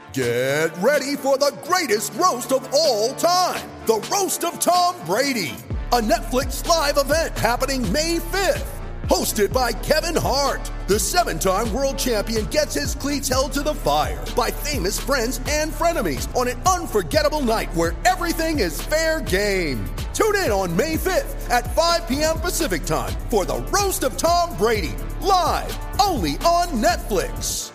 Get ready for the greatest roast of all time, the Roast of Tom Brady, a Netflix live event happening May 5th. Hosted by Kevin Hart, the 7-time world champion gets his cleats held to the fire by famous friends and frenemies on an unforgettable night where everything is fair game. Tune in on May 5th at 5 p.m. Pacific time for the Roast of Tom Brady, live only on Netflix.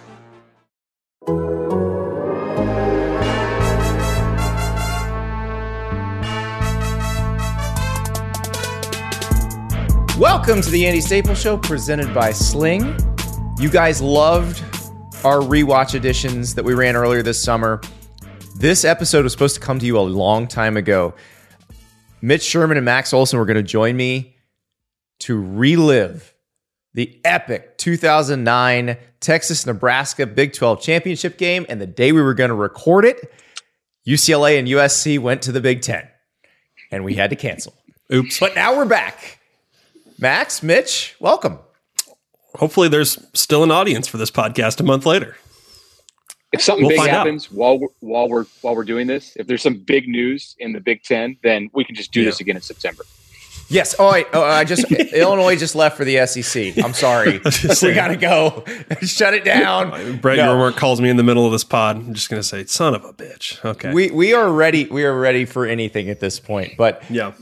Welcome to the Andy Staples Show, presented by Sling. You guys loved our rewatch editions that we ran earlier this summer. This episode was supposed to come to you a long time ago. Mitch Sherman and Max Olson were going to join me to relive the epic 2009 Texas-Nebraska Big 12 championship game, and the day we were going to record it, UCLA and USC went to the Big Ten, and we had to cancel. Oops. But now we're back. Max, Mitch, welcome. Hopefully there's still an audience for this podcast a month later. If something big happens while we're doing this, if there's some big news in the Big Ten, then we can just do this again in September. Yes. Illinois just left for the SEC. I'm sorry. We got to go. Shut it down. Brett Yormark calls me in the middle of this pod. I'm just going to say, son of a bitch. Okay. We are ready. We are ready for anything at this point. But yeah,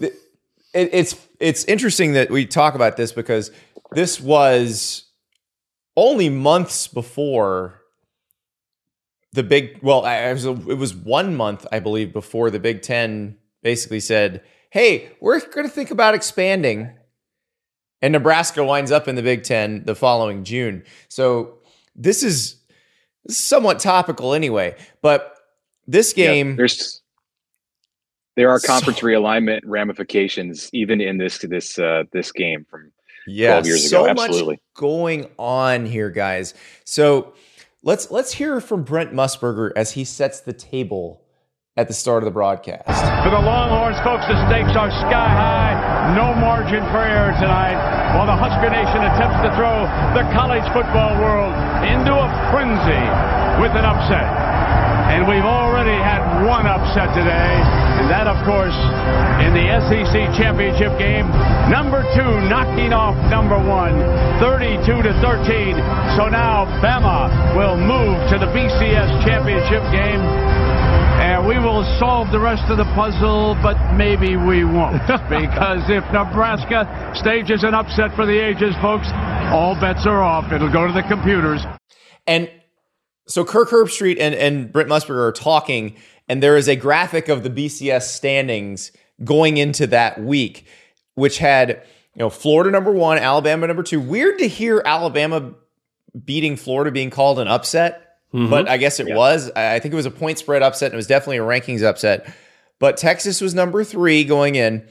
it's interesting that we talk about this because this was only months before the big. Well, it was 1 month, I believe, before the Big Ten basically said, hey, we're going to think about expanding. And Nebraska winds up in the Big Ten the following June. So this is somewhat topical anyway. But this game... There are conference realignment ramifications even in this game from 12 years ago. Absolutely. Much going on here, guys. So let's hear from Brent Musburger as he sets the table at the start of the broadcast. For the Longhorns, folks, the stakes are sky high. No margin for error tonight. While the Husker Nation attempts to throw the college football world into a frenzy with an upset. And we've already had one upset today, and that, of course, in the SEC championship game. Number 2 knocking off number 1, 32-13. So now Bama will move to the BCS championship game. And we will solve the rest of the puzzle, but maybe we won't. Because if Nebraska stages an upset for the ages, folks, all bets are off. It'll go to the computers. And so Kirk Herbstreit and Brent Musburger are talking, and there is a graphic of the BCS standings going into that week, which had Florida number 1, Alabama number 2. Weird to hear Alabama beating Florida being called an upset. But I guess it was. I think it was a point spread upset, and it was definitely a rankings upset. But Texas was number 3 going in.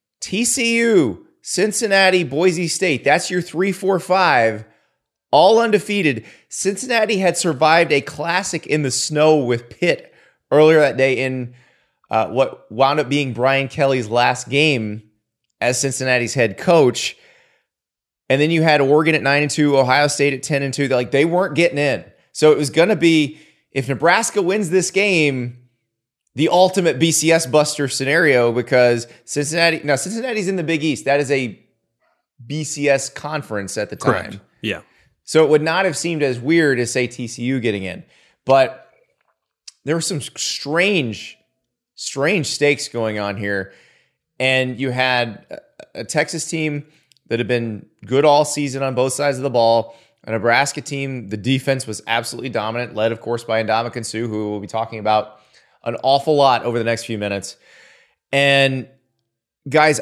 TCU, Cincinnati, Boise State. That's your 3, 4, 5. All undefeated. Cincinnati had survived a classic in the snow with Pitt earlier that day in what wound up being Brian Kelly's last game as Cincinnati's head coach. And then you had Oregon at 9-2, Ohio State at 10-2. Like, they weren't getting in. So it was going to be, if Nebraska wins this game, the ultimate BCS buster scenario, because Cincinnati's in the Big East. That is a BCS conference at the time. Correct. Yeah. So it would not have seemed as weird as, say, TCU getting in. But there were some strange stakes going on here. And you had a Texas team that had been good all season on both sides of the ball. A Nebraska team, the defense was absolutely dominant, led, of course, by Ndamukong Suh, who we'll be talking about an awful lot over the next few minutes. And guys,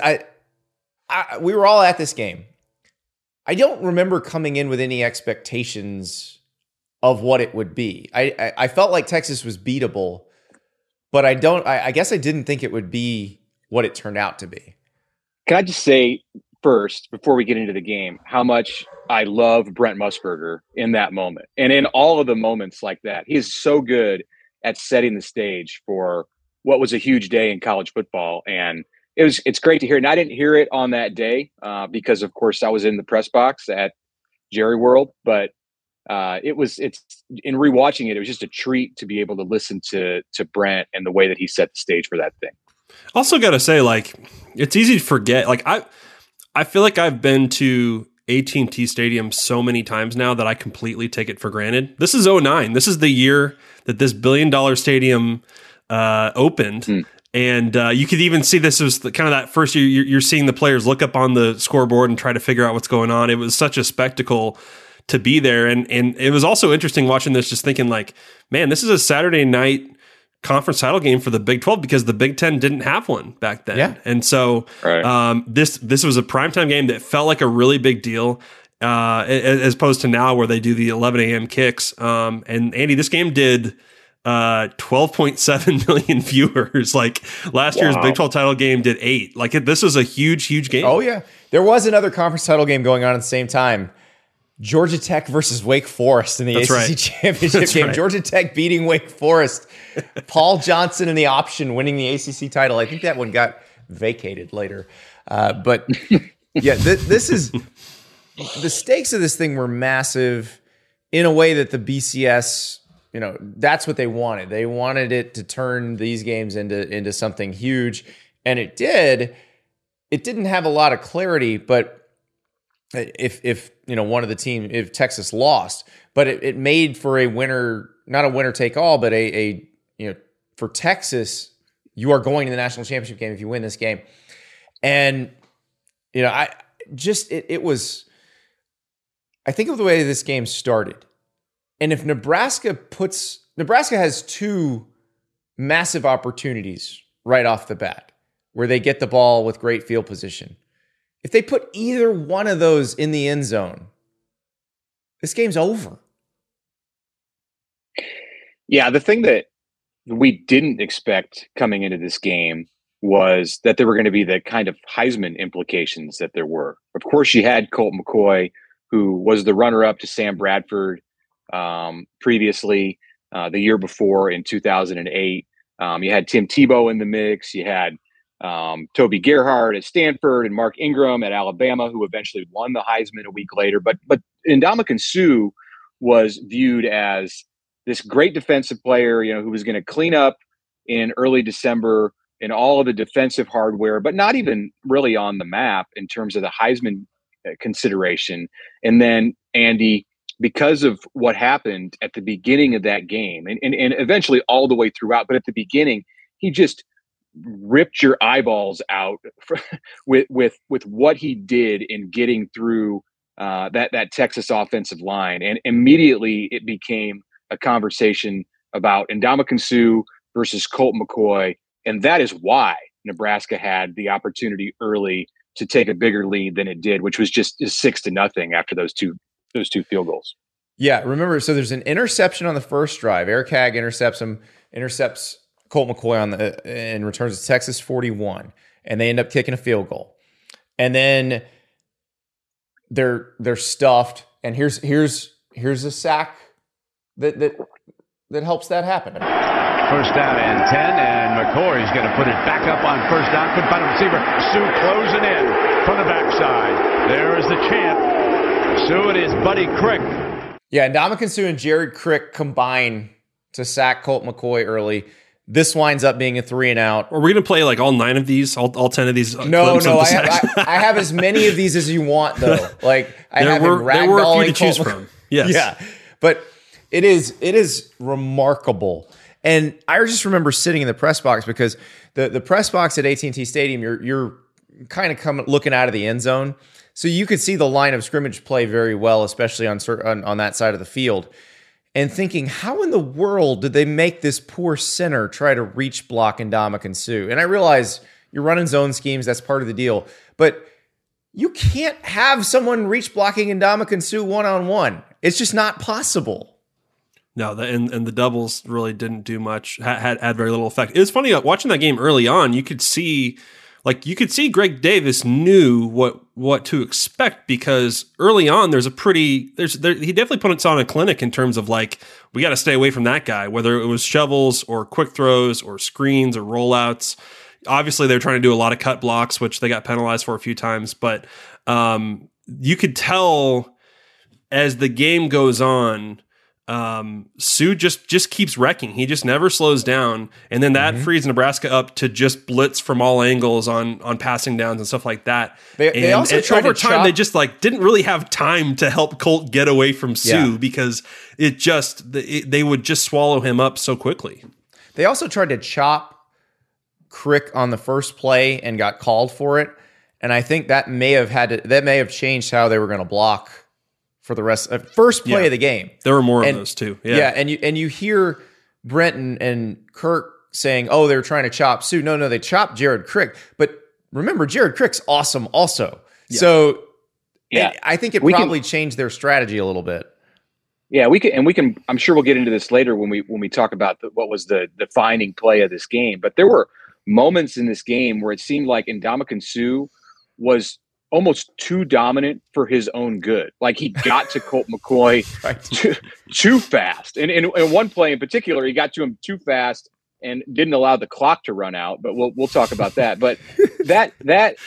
we were all at this game. I don't remember coming in with any expectations of what it would be. I felt like Texas was beatable, but I guess I didn't think it would be what it turned out to be. Can I just say first, before we get into the game, how much I love Brent Musburger in that moment. And in all of the moments like that, he is so good at setting the stage for what was a huge day in college football. And it's great to hear. And I didn't hear it on that day because, of course, I was in the press box at Jerry World. But it's in rewatching it was just a treat to be able to listen to Brent and the way that he set the stage for that thing. Also got to say, like, it's easy to forget. Like, I feel like I've been to AT&T Stadium so many times now that I completely take it for granted. This is 2009. This is the year that this $1 billion stadium opened. And you could even see this was kind of that first year you're seeing the players look up on the scoreboard and try to figure out what's going on. It was such a spectacle to be there. And it was also interesting watching this, just thinking like, man, this is a Saturday night conference title game for the Big 12 because the Big 10 didn't have one back then. Yeah. And so this was a primetime game that felt like a really big deal as opposed to now where they do the 11 a.m. kicks. And Andy, this game did 12.7 million viewers. Like last year's Big 12 title game did 8. Like this was a huge game. Oh yeah. There was another conference title game going on at the same time. Georgia Tech versus Wake Forest in the ACC championship game. Right. Georgia Tech beating Wake Forest. Paul Johnson in the option winning the ACC title. I think that one got vacated later. But yeah, this is the stakes of this thing were massive in a way that the BCS, that's what they wanted. They wanted it to turn these games into something huge, and it did. It didn't have a lot of clarity, but if one of the team, if Texas lost, but it made for a winner, not a winner take all, but a for Texas, you are going to the national championship game if you win this game. And I think of the way this game started. And if Nebraska has two massive opportunities right off the bat where they get the ball with great field position. If they put either one of those in the end zone, this game's over. Yeah, the thing that we didn't expect coming into this game was that there were going to be the kind of Heisman implications that there were. Of course, you had Colt McCoy, who was the runner-up to Sam Bradford previously, the year before in 2008. You had Tim Tebow in the mix. You had Toby Gerhart at Stanford and Mark Ingram at Alabama, who eventually won the Heisman a week later. But Ndamukong Suh was viewed as this great defensive player, who was going to clean up in early December in all of the defensive hardware, but not even really on the map in terms of the Heisman consideration. And then Andy, because of what happened at the beginning of that game and eventually all the way throughout, but at the beginning, he just ripped your eyeballs out with what he did in getting through that Texas offensive line. And immediately it became a conversation about Ndamukong Suh versus Colt McCoy. And that is why Nebraska had the opportunity early to take a bigger lead than it did, which was just 6-0 after those two field goals. Yeah, remember, so there's an interception on the first drive. Eric Hagg intercepts Colt McCoy and returns to Texas 41, and they end up kicking a field goal. And then they're stuffed, and here's a sack that helps that happen. First down and 10, and McCoy's going to put it back up on first down. Couldn't find a receiver. Suh closing in from the backside. There is the champ. Suh and his buddy Crick. Yeah, Ndamukong Suh and Jared Crick combine to sack Colt McCoy early. This winds up being a 3-and-out. Are we going to play like all 9 of these, all 10 of these? No. I have as many of these as you want, though. Like there were a few to choose from. Yes. Yeah, but it is remarkable. And I just remember sitting in the press box because the press box at AT&T Stadium, you're kind of looking out of the end zone, so you could see the line of scrimmage play very well, especially on that side of the field. And thinking, how in the world did they make this poor center try to reach block Ndamukong Suh? And I realize you're running zone schemes, that's part of the deal. But you can't have someone reach blocking Ndamukong Suh one-on-one. It's just not possible. No, and the doubles really didn't do much, had very little effect. It was funny, watching that game early on, you could see Greg Davis knew what to expect, because early on he definitely put us on a clinic in terms of like, we got to stay away from that guy, whether it was shovels or quick throws or screens or rollouts. Obviously they're trying to do a lot of cut blocks, which they got penalized for a few times, but you could tell as the game goes on, Sue just keeps wrecking. He just never slows down, and then that frees Nebraska up to just blitz from all angles on passing downs and stuff like that. They also tried over to time, they just didn't really have time to help Colt get away from Sue because they would just swallow him up so quickly. They also tried to chop Crick on the first play and got called for it, and I think that may have changed how they were going to block for the rest of first play of the game. There were more of those too. Yeah. And you hear Brent and Kirk saying, "Oh, they're trying to chop Sue." No, they chopped Jared Crick. But remember, Jared Crick's awesome also. Yeah. So I think it probably changed their strategy a little bit. Yeah, we can. I'm sure we'll get into this later when we talk about what was the defining play of this game. But there were moments in this game where it seemed like Ndamukong Suh was almost too dominant for his own good. Like he got to Colt McCoy too fast. And in one play in particular, he got to him too fast and didn't allow the clock to run out. But we'll talk about that. But that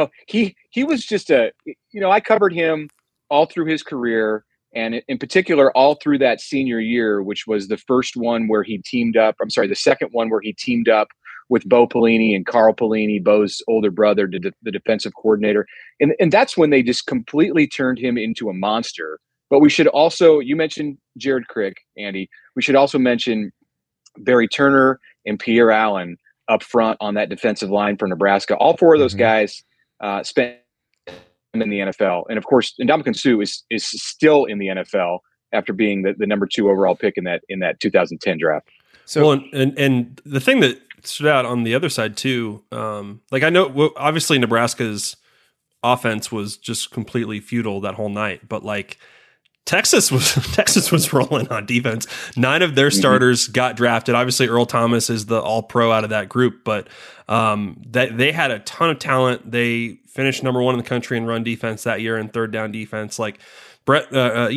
he was just I covered him all through his career, and in particular all through that senior year, which was the first one where he teamed up. The second one where he teamed up with Bo Pelini and Carl Pelini, Bo's older brother, the defensive coordinator. And that's when they just completely turned him into a monster. But we should also, you mentioned Jared Crick, Andy. We should also mention Barry Turner and Pierre Allen up front on that defensive line for Nebraska. All four of those guys spent in the NFL. And of course, Ndamukong Suh is still in the NFL after being the number 2 overall pick in that 2010 draft. So, and the thing that stood out on the other side too, I know obviously Nebraska's offense was just completely futile that whole night, but Texas was rolling on defense. 9 of their starters got drafted. Obviously, Earl Thomas is the All-Pro out of that group, but they had a ton of talent. They finished number 1 in the country in run defense that year and third down defense. Brett,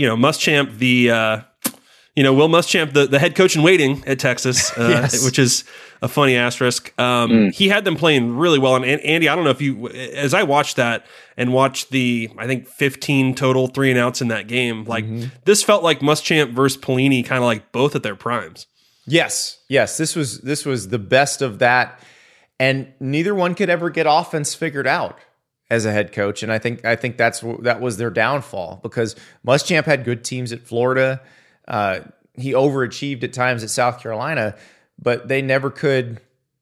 Muschamp, Will Muschamp, the head coach in waiting at Texas, which is a funny asterisk. He had them playing really well. And Andy, I don't know if you, as I watched that and watched I think 15 total 3-and-outs in that game, this felt like Muschamp versus Pelini, kind of both at their primes. Yes. This was the best of that. And neither one could ever get offense figured out as a head coach. And I think that was their downfall, because Muschamp had good teams at Florida. He overachieved at times at South Carolina, but they never could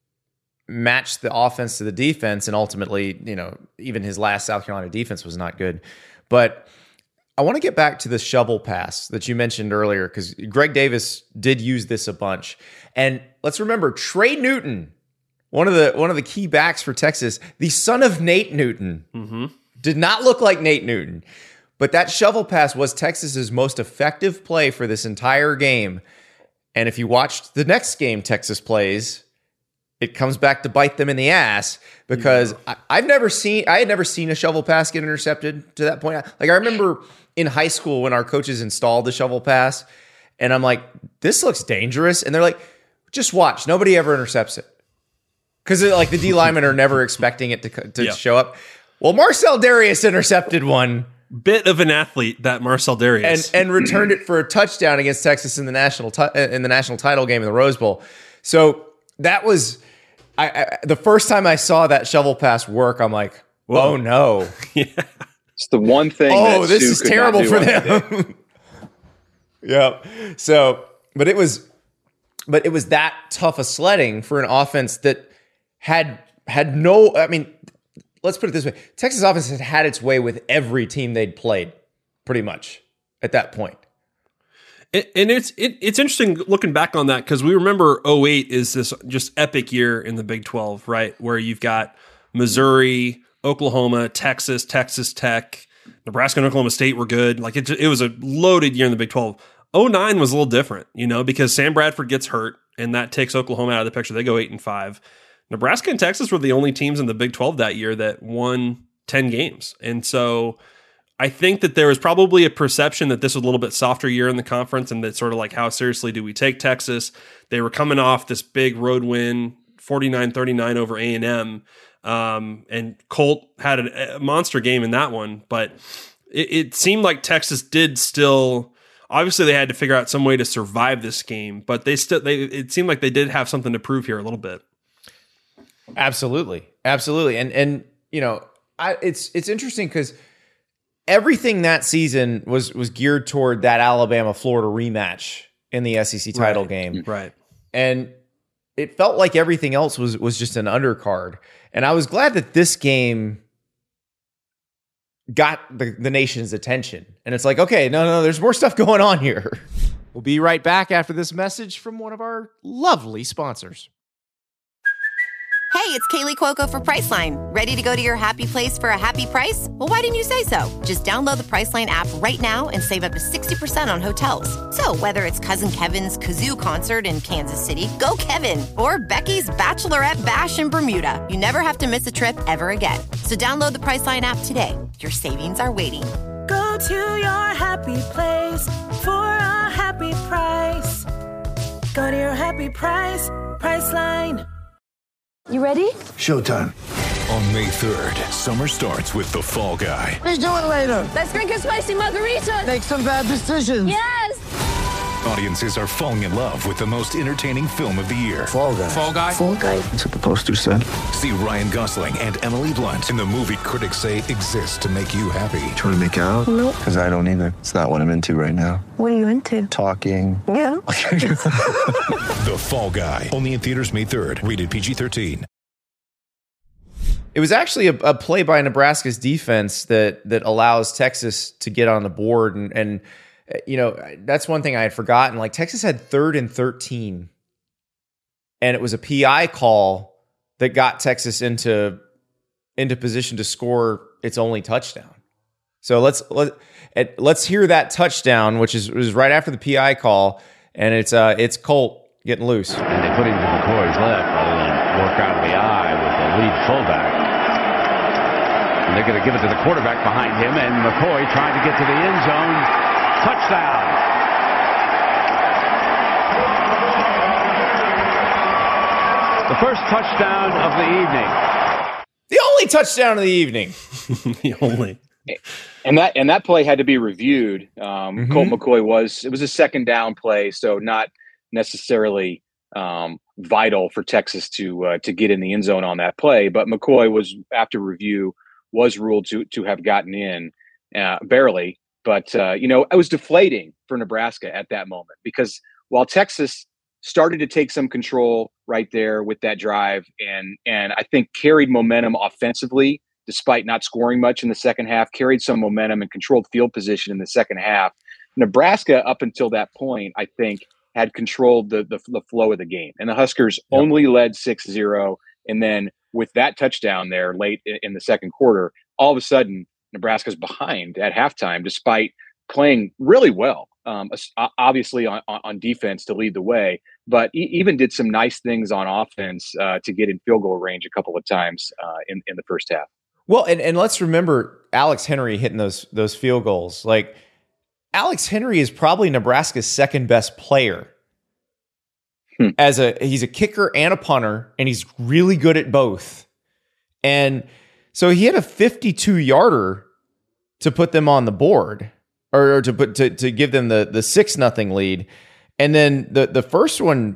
match the offense to the defense. And ultimately, even his last South Carolina defense was not good. But I want to get back to the shovel pass that you mentioned earlier, because Greg Davis did use this a bunch. And let's remember, Trey Newton, one of the key backs for Texas, the son of Nate Newton, did not look like Nate Newton. But that shovel pass was Texas's most effective play for this entire game. And if you watched the next game Texas plays, it comes back to bite them in the ass, because I had never seen a shovel pass get intercepted to that point. I remember in high school when our coaches installed the shovel pass, and I'm like, this looks dangerous. And they're like, just watch. Nobody ever intercepts it. Because the D linemen are never expecting it to show up. Well, Marcel Darius intercepted one. Bit of an athlete, that Marcel Darius, and returned it for a touchdown against Texas in the national title game in the Rose Bowl. So that was the first time I saw that shovel pass work. I'm like, whoa. Oh no! It's the one thing. Oh, this is terrible for them. Yeah. So, but it was that tough a sledding for an offense that had no. I mean, let's put it this way. Texas offense had its way with every team they'd played, pretty much, at that point. And it's interesting looking back on that, because we remember 2008 is this just epic year in the Big 12, right? Where you've got Missouri, Oklahoma, Texas, Texas Tech, Nebraska and Oklahoma State were good. It was a loaded year in the Big 12. 2009 was a little different, because Sam Bradford gets hurt, and that takes Oklahoma out of the picture. They go 8-5. Nebraska and Texas were the only teams in the Big 12 that year that won 10 games. And so I think that there was probably a perception that this was a little bit softer year in the conference, and that sort of how seriously do we take Texas? They were coming off this big road win, 49-39 over A&M. And Colt had a monster game in that one. But it seemed like Texas did still. Obviously, they had to figure out some way to survive this game, but it seemed like they did have something to prove here a little bit. Absolutely, and it's interesting because everything that season was geared toward that Alabama-Florida rematch in the SEC title game, right? And it felt like everything else was just an undercard. And I was glad that this game got the nation's attention. And it's like, okay, no, there's more stuff going on here. We'll be right back after this message from one of our lovely sponsors. Hey, it's Kaylee Cuoco for Priceline. Ready to go to your happy place for a happy price? Well, why didn't you say so? Just download the Priceline app right now and save up to 60% on hotels. So whether it's Cousin Kevin's Kazoo Concert in Kansas City, go Kevin, or Becky's Bachelorette Bash in Bermuda, you never have to miss a trip ever again. So download the Priceline app today. Your savings are waiting. Go to your happy place for a happy price. Go to your happy price, Priceline. You ready? Showtime. On May 3rd, summer starts with The Fall Guy. Let's do it later. Let's drink a spicy margarita. Make some bad decisions. Yes. Audiences are falling in love with the most entertaining film of the year. Fall Guy. Fall Guy? Fall Guy. That's what the poster said. See Ryan Gosling and Emily Blunt in the movie critics say exists to make you happy. Trying to make it out? Nope. Because I don't either. It's not what I'm into right now. What are you into? Talking. Yeah. The Fall Guy. Only in theaters May 3rd. Rated PG-13. It was actually a play by Nebraska's defense that allows Texas to get on the board. And that's one thing I had forgotten. Like, Texas had 3rd and 13. And it was a PI call that got Texas into position to score its only touchdown. So let's hear that touchdown, which was right after the PI call, and it's Colt getting loose. And they put him to McCoy's left rather than work out of the eye with the lead fullback. And they're going to give it to the quarterback behind him, and McCoy trying to get to the end zone. Touchdown. The first touchdown of the evening. The only touchdown of the evening. The only. And that play had to be reviewed. Colt McCoy it was a second down play, so not necessarily vital for Texas to get in the end zone on that play. But McCoy was, after review, was ruled to have gotten in barely. But, it was deflating for Nebraska at that moment, because while Texas started to take some control right there with that drive and I think carried momentum offensively, despite not scoring much in the second half, carried some momentum and controlled field position in the second half. Nebraska, up until that point, I think, had controlled the flow of the game. And the Huskers only led 6-0. And then with that touchdown there late in the second quarter, all of a sudden, Nebraska's behind at halftime, despite playing really well, obviously on defense to lead the way, but even did some nice things on offense to get in field goal range a couple of times in the first half. Well, and let's remember Alex Henry hitting those field goals. Like, Alex Henry is probably Nebraska's second best player. He's a kicker and a punter, and he's really good at both. And so he had a 52-yarder to put them on the board, or to give them the 6-0 lead. And then the first one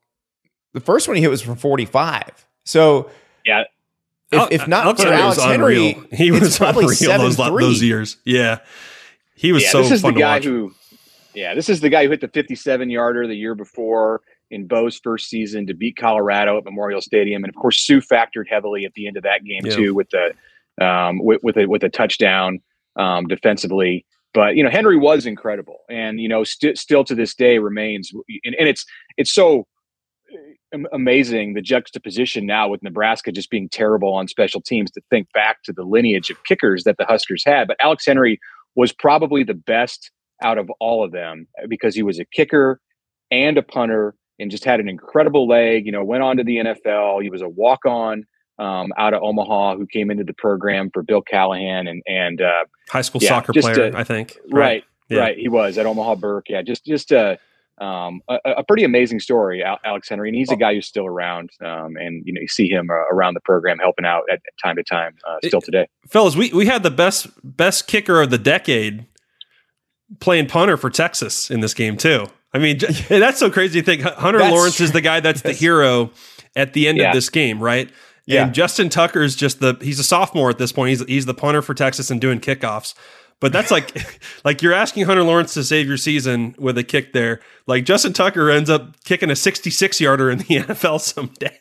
he hit was from 45. So yeah, if not for Alex Henry, he was probably unreal those years. Yeah, he was so fun to watch. This is the guy who hit the 57-yarder the year before in Bo's first season to beat Colorado at Memorial Stadium, and of course Sue factored heavily at the end of that game too with the with a touchdown defensively. But Henry was incredible, and still to this day remains. And it's so amazing, the juxtaposition now with Nebraska just being terrible on special teams, to think back to the lineage of kickers that the Huskers had. But Alex Henry was probably the best out of all of them, because he was a kicker and a punter and just had an incredible leg. Went on to the NFL. He was a walk-on out of Omaha who came into the program for Bill Callahan and high school soccer player, I think. Right. He was at Omaha Burke. Yeah. Just a a pretty amazing story, Alex Henry, and he's a guy who's still around. And you see him around the program helping out at time to time still today. Fellas, we had the best kicker of the decade playing punter for Texas in this game too. I mean, that's so crazy to think. Hunter Lawrence is the guy that's the hero at the end of this game, right? Yeah. And Justin Tucker's he's a sophomore at this point. He's the punter for Texas and doing kickoffs. But that's like you're asking Hunter Lawrence to save your season with a kick there. Like Justin Tucker ends up kicking a 66-yarder in the NFL someday.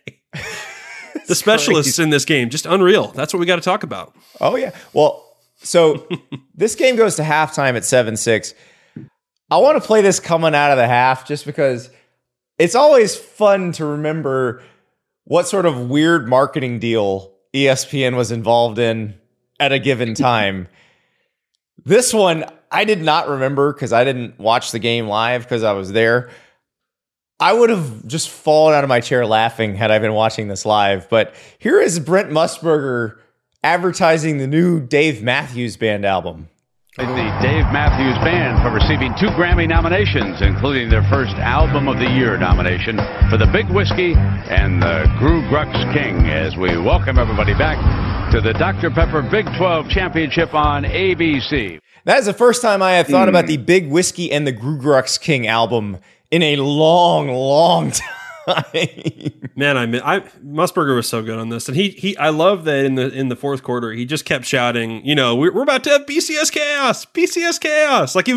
The specialists in this game, just unreal. That's what we got to talk about. Oh, yeah. Well, so this game goes to halftime at 7-6. I want to play this coming out of the half just because it's always fun to remember what sort of weird marketing deal ESPN was involved in at a given time. This one, I did not remember because I didn't watch the game live because I was there. I would have just fallen out of my chair laughing had I been watching this live. But here is Brent Musburger advertising the new Dave Matthews Band album. The Dave Matthews Band for receiving 2 Grammy nominations, including their first Album of the Year nomination for the Big Whiskey and the Gru Grux King, as we welcome everybody back to the Dr. Pepper Big 12 Championship on ABC. That is the first time I have thought about the Big Whiskey and the Gru Grux King album in a long, long time. Man, Musburger was so good on this, and I love that in the fourth quarter he just kept shouting, we're about to have BCS chaos. Like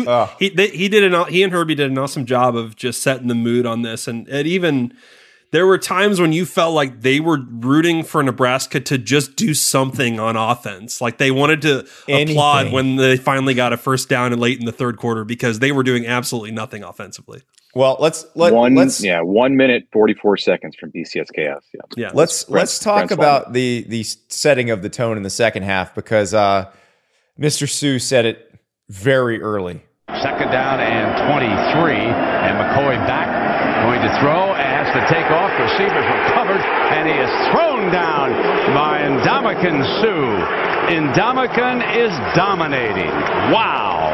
he and Herbie did an awesome job of just setting the mood on this, and even there were times when you felt like they were rooting for Nebraska to just do something on offense, like they wanted to applaud when they finally got a first down and late in the third quarter because they were doing absolutely nothing offensively. Well, let's 1 minute 44 seconds from BCS chaos. Yeah. Let's talk about the setting of the tone in the second half because Mr. Sue said it very early. Second down and 23, and McCoy back, going to throw, has to take off. Receivers were covered, and he is thrown down by Ndamukong Suh. Ndamukong is dominating. Wow.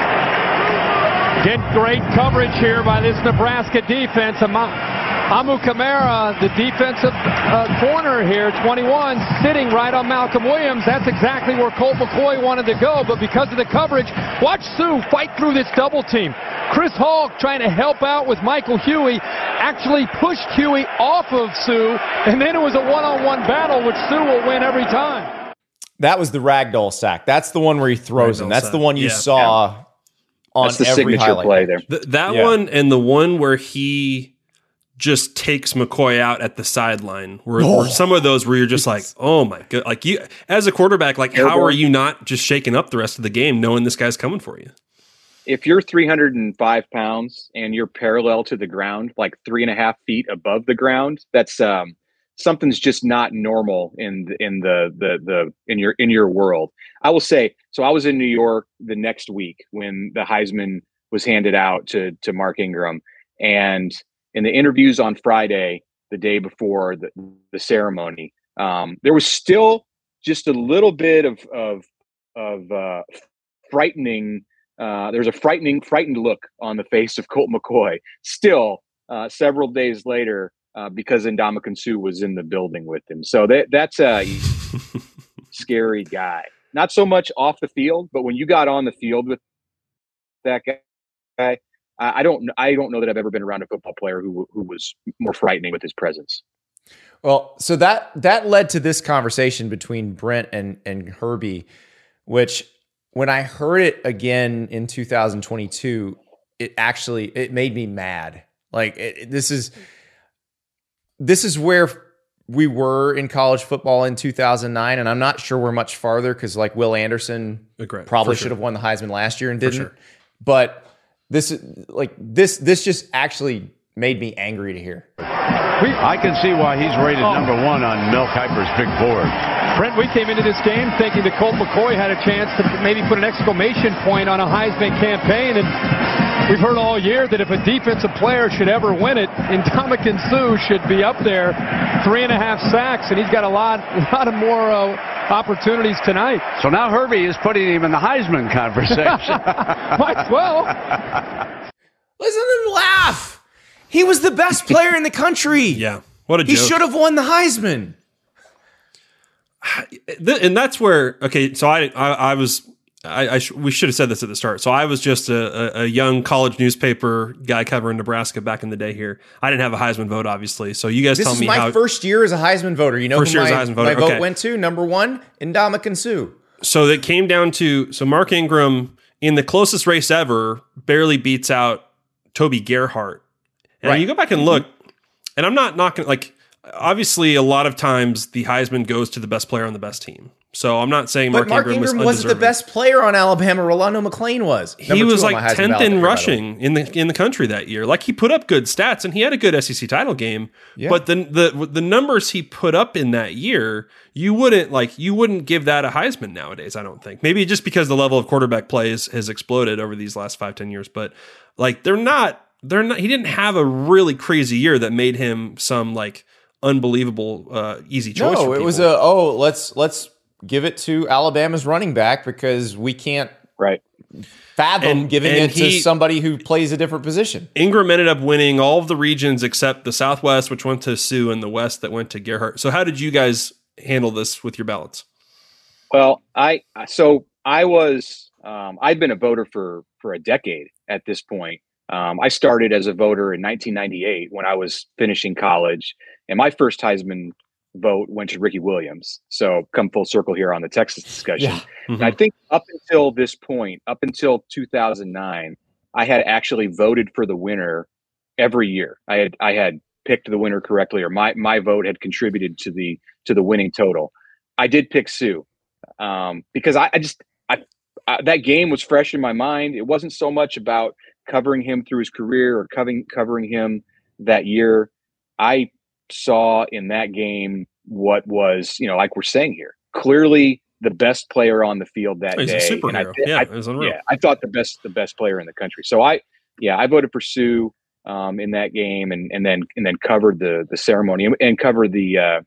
Get great coverage here by this Nebraska defense. Amu Kamara, the defensive corner here, 21, sitting right on Malcolm Williams. That's exactly where Colt McCoy wanted to go, but because of the coverage, watch Suh fight through this double team. Chris Hall trying to help out with Michael Huey, actually pushed Huey off of Suh, and then it was a one-on-one battle, which Suh will win every time. That was the ragdoll sack. That's the one where he throws him. That's the one you saw on That's the every signature highlight. play there. That one and the one where he just takes McCoy out at the sideline, where some of those where you're just like, oh my god, like you as a quarterback, like how are you not just shaking up the rest of the game knowing this guy's coming for you? If you're 305 pounds and you're parallel to the ground, like 3.5 feet above the ground, that's something's just not normal in your world. I will say, so I was in New York the next week when the Heisman was handed out to Mark Ingram, and in the interviews on Friday, the day before the ceremony, there was still just a little bit of frightening. There's a frightened look on the face of Colt McCoy. Still, several days later, because Ndamukong Suh was in the building with him. So that's a scary guy. Not so much off the field, but when you got on the field with that guy, I don't know that I've ever been around a football player who was more frightening with his presence. Well, so that led to this conversation between Brent and Herbie, which when I heard it again in 2022, it made me mad. Like this is where we were in college football in 2009, and I'm not sure we're much farther because like Will Anderson probably should have won the Heisman last year and didn't. Sure. But this just actually made me angry to hear. I can see why he's rated number one on Mel Kiper's big board. Brent, we came into this game thinking that Colt McCoy had a chance to maybe put an exclamation point on a Heisman campaign, and we've heard all year that if a defensive player should ever win it, Ndamukong Suh should be up there, 3.5 sacks, and he's got a lot of more opportunities tonight. So now Herbie is putting him in the Heisman conversation. Might as well. Listen to him laugh. He was the best player in the country. Yeah. What a He joke. should have won the Heisman. And that's where, okay, so we should have said this at the start. So I was just a young college newspaper guy covering Nebraska back in the day here. I didn't have a Heisman vote, obviously. So you guys tell me This is my first year as a Heisman voter. You know First who year as a Heisman voter, my vote okay. went to? Number 1, Ndamukong Suh. So it came down to, so Mark Ingram, in the closest race ever, barely beats out Toby Gerhart. And Right. you go back and look, and I'm not knocking, like, obviously a lot of times the Heisman goes to the best player on the best team. So I'm not saying But Mark Ingram wasn't the best player on Alabama. Rolando McClain was. He was like Number 2 on my Heisman 10th ballot in there, by the way. rushing in the country that year. Like, he put up good stats and he had a good SEC title game. Yeah. But the numbers he put up in that year, you wouldn't give that a Heisman nowadays, I don't think. Maybe just because the level of quarterback play has exploded over these last 5-10 years. But like they're not he didn't have a really crazy year that made him some like unbelievable easy choice. No, for it was people. let's give it to Alabama's running back because we can't fathom giving and it to somebody who plays a different position. Ingram ended up winning all of the regions except the Southwest, which went to Sue, and the West that went to Gerhart. So how did you guys handle this with your ballots? Well, I'd been a voter for a decade at this point. I started as a voter in 1998 when I was finishing college, and my first Heisman vote went to Ricky Williams. So come full circle here on the Texas discussion. Yeah. And I think up until this point, up until 2009, I had actually voted for the winner every year. I had picked the winner correctly, or my vote had contributed to the winning total. I did pick Sue because I that game was fresh in my mind. It wasn't so much about covering him through his career or covering him that year. I saw in that game what was, like we're saying here, clearly the best player on the field that day. He's a superhero. It was unreal. I thought the best player in the country. So I voted for Sue in that game, and then covered the ceremony and covered the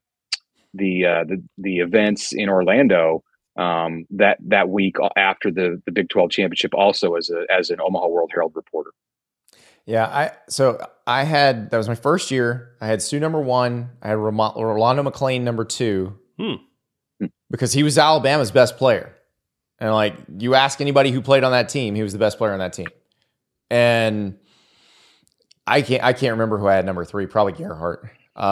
events in Orlando that week after the Big 12 championship, also as an Omaha World Herald reporter. Yeah, that was my first year. I had Sue number 1. I had Rolando McClain number 2 because he was Alabama's best player. And like you ask anybody who played on that team, he was the best player on that team. And I can't remember who I had number 3, probably Gerhart.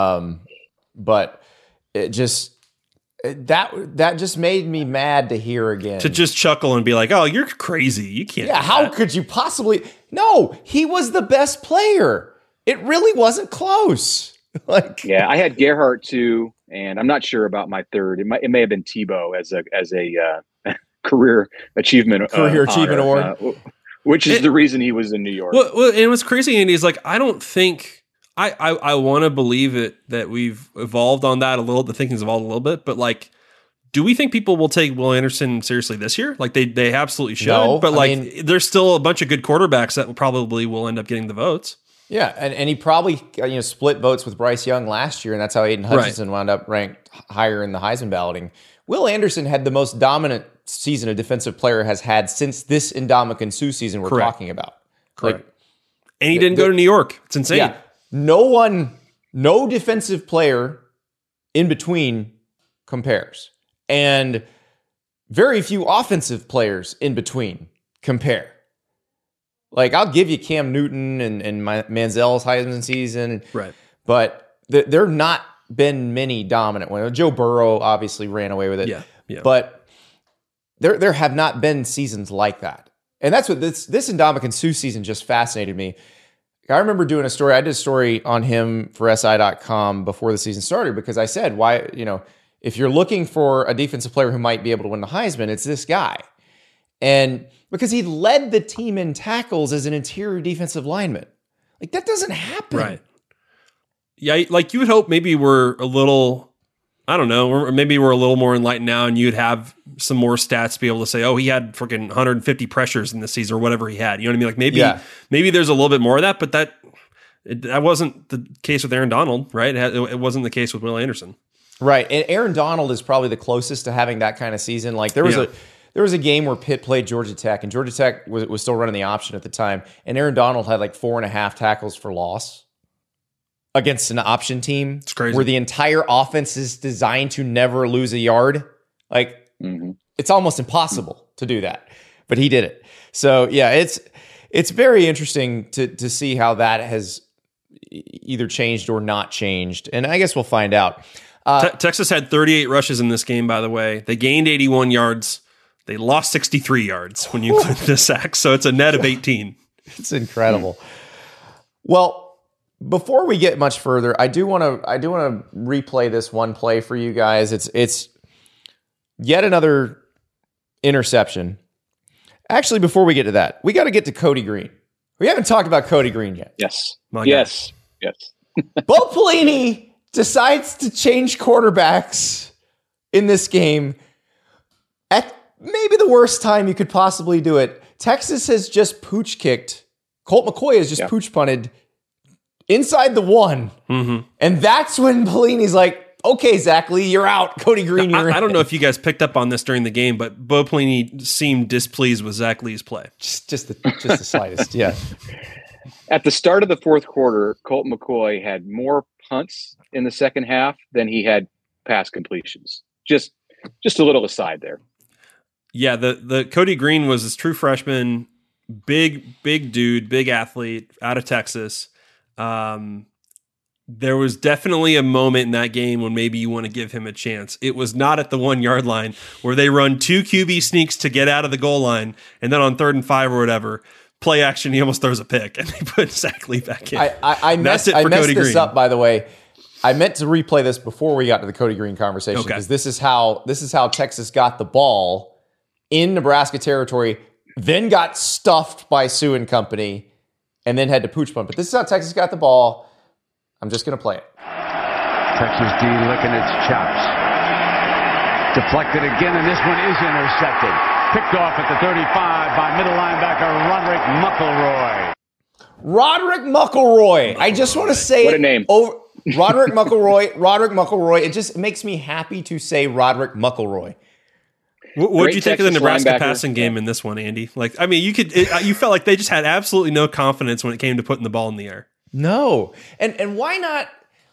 But it just that just made me mad to hear again. To just chuckle and be like, "Oh, you're crazy. You can't." Yeah, how could you possibly? No, he was the best player. It really wasn't close. Yeah, I had Gerhart too, and I'm not sure about my third. It may have been Tebow as a career achievement award, which is the reason he was in New York. Well, and what's crazy, Andy, is like I don't think. I want to believe it that we've evolved on that a little. The thinking's evolved a little bit, but like, do we think people will take Will Anderson seriously this year? Like they absolutely should. No, but there's still a bunch of good quarterbacks that probably will end up getting the votes. Yeah, and he probably split votes with Bryce Young last year, and that's how Aiden Hutchinson wound up ranked higher in the Heisman balloting. Will Anderson had the most dominant season a defensive player has had since this Ndamukong Suh season we're talking about. Correct. And he didn't go to New York. It's insane. Yeah. No defensive player in between compares. And very few offensive players in between compare. Like, I'll give you Cam Newton and Manziel's Heisman season. Right. But there have not been many dominant ones. Joe Burrow obviously ran away with it. Yeah. But there have not been seasons like that. And that's what this Ndamukong Suh season just fascinated me. I remember doing a story. I did a story on him for SI.com before the season started because I said, why, if you're looking for a defensive player who might be able to win the Heisman, it's this guy. And because he led the team in tackles as an interior defensive lineman. Like, that doesn't happen. Right. Yeah, like you would hope maybe we're a little, I don't know, or maybe we're a little more enlightened now and you'd have some more stats to be able to say, oh, he had freaking 150 pressures in this season or whatever he had. You know what I mean? Like maybe there's a little bit more of that, but that wasn't the case with Aaron Donald, right? It wasn't the case with Will Anderson. Right. And Aaron Donald is probably the closest to having that kind of season. Like there there was a game where Pitt played Georgia Tech, and Georgia Tech was still running the option at the time, and Aaron Donald had like 4.5 tackles for loss against an option team. It's crazy. Where the entire offense is designed to never lose a yard. Like, it's almost impossible to do that, but he did it. So yeah, it's very interesting to see how that has either changed or not changed, and I guess we'll find out. Texas had 38 rushes in this game, by the way. They gained 81 yards. They lost 63 yards when you include the sacks, so it's a net of 18. It's incredible. Well, before we get much further, I do want to replay this one play for you guys. It's yet another interception. Actually, before we get to that, we got to get to Cody Green. We haven't talked about Cody Green yet. Yes. My yes. Yes. Bo Pelini decides to change quarterbacks in this game at maybe the worst time you could possibly do it. Texas has just pooch kicked. Colt McCoy has just pooch punted inside the 1. And that's when Pelini's like, okay, Zach Lee, you're out. Cody Green, you're in. I don't know if you guys picked up on this during the game, but Bo Pelini seemed displeased with Zach Lee's play. Just the slightest, yeah. At the start of the fourth quarter, Colt McCoy had more punts in the second half than he had pass completions. Just a little aside there. Yeah, the Cody Green was this true freshman, big dude, big athlete out of Texas. There was definitely a moment in that game when maybe you want to give him a chance. It was not at the 1 yard line where they run 2 QB sneaks to get out of the goal line, and then on 3rd and 5 or whatever, play action, he almost throws a pick, and they put Zach Lee back in. I messed this up, by the way. I meant to replay this before we got to the Cody Green conversation because this is how Texas got the ball in Nebraska territory, then got stuffed by Sue and company, and then had to pooch punt. But this is how Texas got the ball. I'm just going to play it. Texas D licking its chops. Deflected again, and this one is intercepted. Picked off at the 35 by middle linebacker Roderick McElroy. Roderick McElroy. I just want to say what a name. Roderick McElroy. It just makes me happy to say Roderick McElroy. What did you think of the Nebraska passing game in this one, Andy? Like, I mean, you felt like they just had absolutely no confidence when it came to putting the ball in the air. No. And why not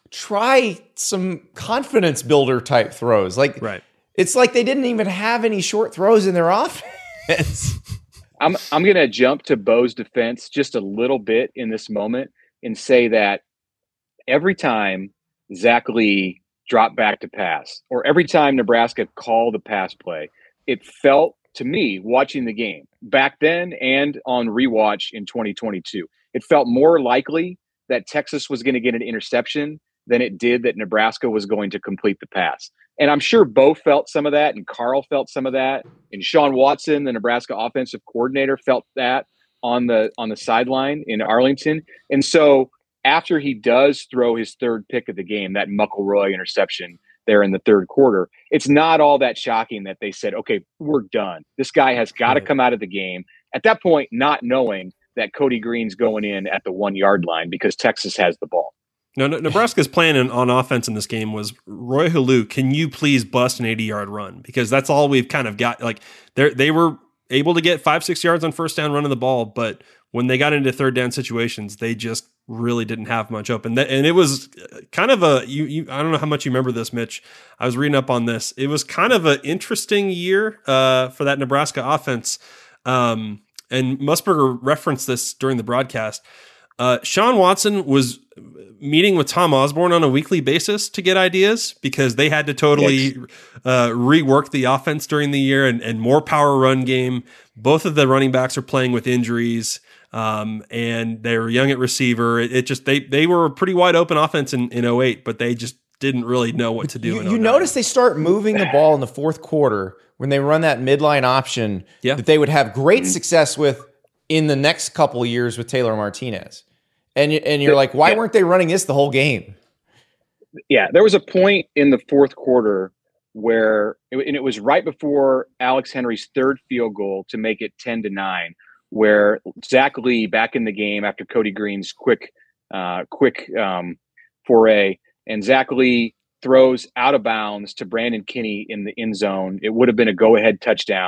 try some confidence builder type throws? Like, right. It's like they didn't even have any short throws in their offense. I'm going to jump to Bo's defense just a little bit in this moment and say that every time Zach Lee dropped back to pass, or every time Nebraska called a pass play, it felt to me, watching the game back then and on rewatch in 2022, it felt more likely that Texas was going to get an interception than it did that Nebraska was going to complete the pass. And I'm sure Bo felt some of that, and Carl felt some of that, and Sean Watson, the Nebraska offensive coordinator, felt that on the sideline in Arlington. And so after he does throw his third pick of the game, that McElroy interception there in the third quarter, it's not all that shocking that they said, okay, we're done. This guy has got to come out of the game. At that point, not knowing that Cody Green's going in at the 1 yard line because Texas has the ball. No, Nebraska's plan on offense in this game was, Roy Halou, can you please bust an 80-yard run? Because that's all we've kind of got. Like, they were able to get 5-6 yards on first down running the ball, but when they got into third down situations, they just really didn't have much open. And it was kind of I don't know how much you remember this, Mitch. I was reading up on this. It was kind of an interesting year for that Nebraska offense. And Musburger referenced this during the broadcast. Sean Watson was meeting with Tom Osborne on a weekly basis to get ideas because they had to totally rework the offense during the year and more power run game. Both of the running backs are playing with injuries, and they were young at receiver. They were a pretty wide open offense in 08, but they just didn't really know what to do. You notice they start moving the ball in the fourth quarter when they run that midline option that they would have great success with in the next couple of years with Taylor Martinez. And you're like, why weren't they running this the whole game? Yeah, there was a point in the fourth quarter where it was right before Alex Henry's third field goal to make it 10-9, where Zach Lee back in the game after Cody Green's quick foray, and Zach Lee throws out of bounds to Brandon Kinney in the end zone. It would have been a go-ahead touchdown.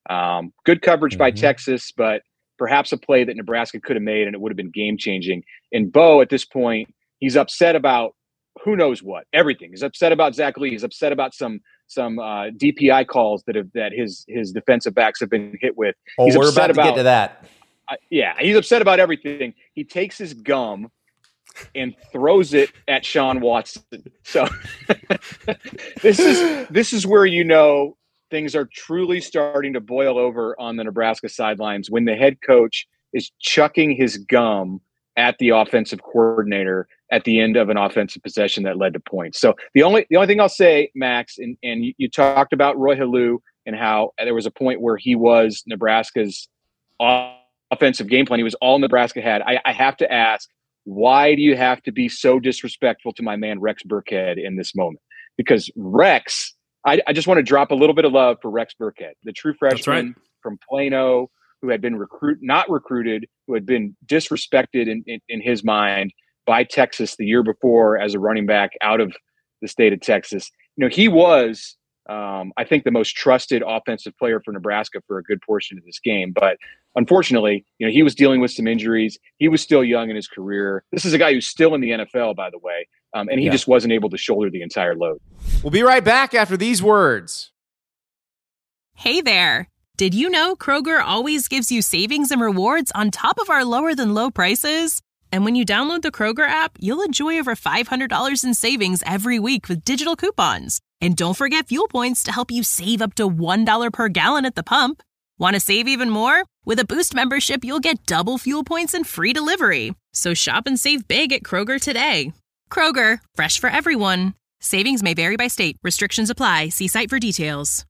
Good coverage by Texas, but perhaps a play that Nebraska could have made, and it would have been game-changing. And Bo, at this point, he's upset about who knows what, everything. He's upset about Zach Lee. He's upset about some DPI calls that his defensive backs have been hit with. Oh, he's we're upset about to get to that. He's upset about everything. He takes his gum and throws it at Sean Watson. So this is where things are truly starting to boil over on the Nebraska sidelines when the head coach is chucking his gum at the offensive coordinator at the end of an offensive possession that led to points. So the only thing I'll say, Max, and you talked about Roy Halou and how there was a point where he was Nebraska's offensive game plan. He was all Nebraska had. I have to ask, why do you have to be so disrespectful to my man Rex Burkhead in this moment? Because Rex, I just want to drop a little bit of love for Rex Burkhead, the true freshman from Plano, who had been not recruited, who had been disrespected in his mind by Texas the year before as a running back out of the state of Texas. He was, I think, the most trusted offensive player for Nebraska for a good portion of this game. But unfortunately, he was dealing with some injuries. He was still young in his career. This is a guy who's still in the NFL, by the way, and he just wasn't able to shoulder the entire load. We'll be right back after these words. Hey there. Did you know Kroger always gives you savings and rewards on top of our lower than low prices? And when you download the Kroger app, you'll enjoy over $500 in savings every week with digital coupons. And don't forget fuel points to help you save up to $1 per gallon at the pump. Want to save even more? With a Boost membership, you'll get double fuel points and free delivery. So shop and save big at Kroger today. Kroger, fresh for everyone. Savings may vary by state. Restrictions apply. See site for details.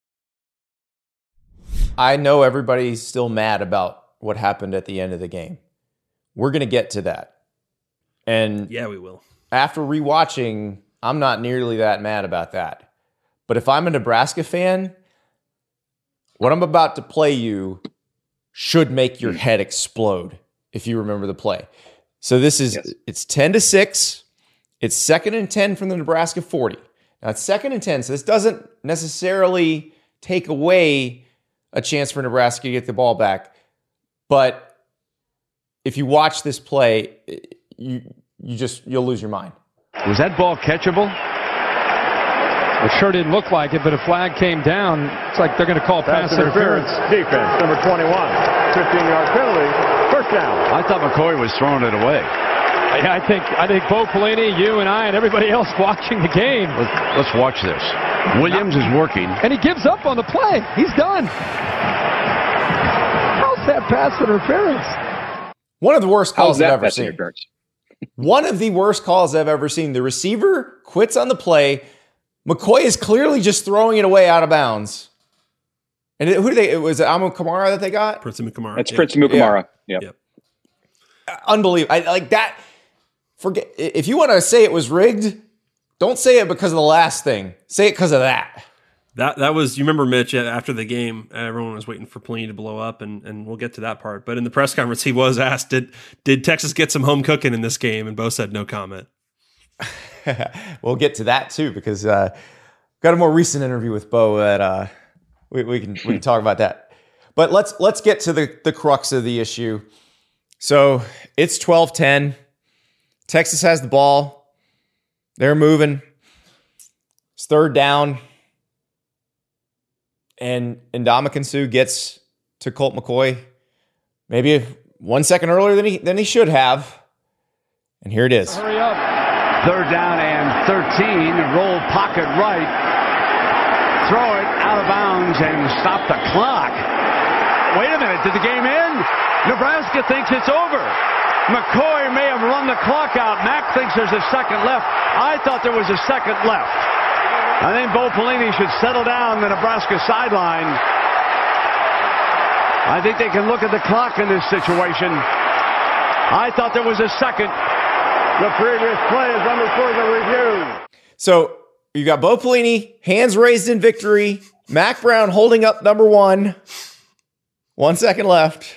I know everybody's still mad about what happened at the end of the game. We're going to get to that. And yeah, we will. After rewatching, I'm not nearly that mad about that. But if I'm a Nebraska fan, what I'm about to play you should make your head explode if you remember the play. So this is, It's 10-6. It's 2nd and 10 from the Nebraska 40. Now it's 2nd and 10, so this doesn't necessarily take away a chance for Nebraska to get the ball back. But if you watch this play, you'll lose your mind. Was that ball catchable? It sure didn't look like it, but a flag came down. It's like they're going to call pass interference. Defense, number 21. 15-yard penalty. First down. I thought McCoy was throwing it away. Yeah, I think Bo Pelini, you and I, and everybody else watching the game. Let's watch this. Williams is working. And he gives up on the play. He's done. How's that pass interference? One of the worst calls I've ever seen. One of the worst calls I've ever seen. The receiver quits on the play. McCoy is clearly just throwing it away out of bounds. And who did it was Amu Kamara that they got? Prince Amukamara. That's Prince Amukamara. Yep. Unbelievable. Like that. Forget if you want to say it was rigged, don't say it because of the last thing. Say it because of that. That was, you remember, Mitch, after the game, everyone was waiting for Pelini to blow up, and we'll get to that part. But in the press conference, he was asked, did Texas get some home cooking in this game? And Bo said no comment. We'll get to that too, because got a more recent interview with Bo that we can talk about that. But let's get to the crux of the issue. So it's 12-10. Texas has the ball. They're moving. It's 3rd down. And Ndamukong Suh gets to Colt McCoy maybe 1 second earlier than he should have. And here it is. Hurry up. 3rd down and 13. Roll pocket right. Throw it out of bounds and stop the clock. Wait a minute. Did the game end? Nebraska thinks it's over. McCoy may have run the clock out. Mack thinks there's a second left. I thought there was a second left. I think Bo Pelini should settle down the Nebraska sideline. I think they can look at the clock in this situation. I thought there was a second. The previous play is under further review. So you got Bo Pelini, hands raised in victory. Mack Brown holding up number 1. 1 second left.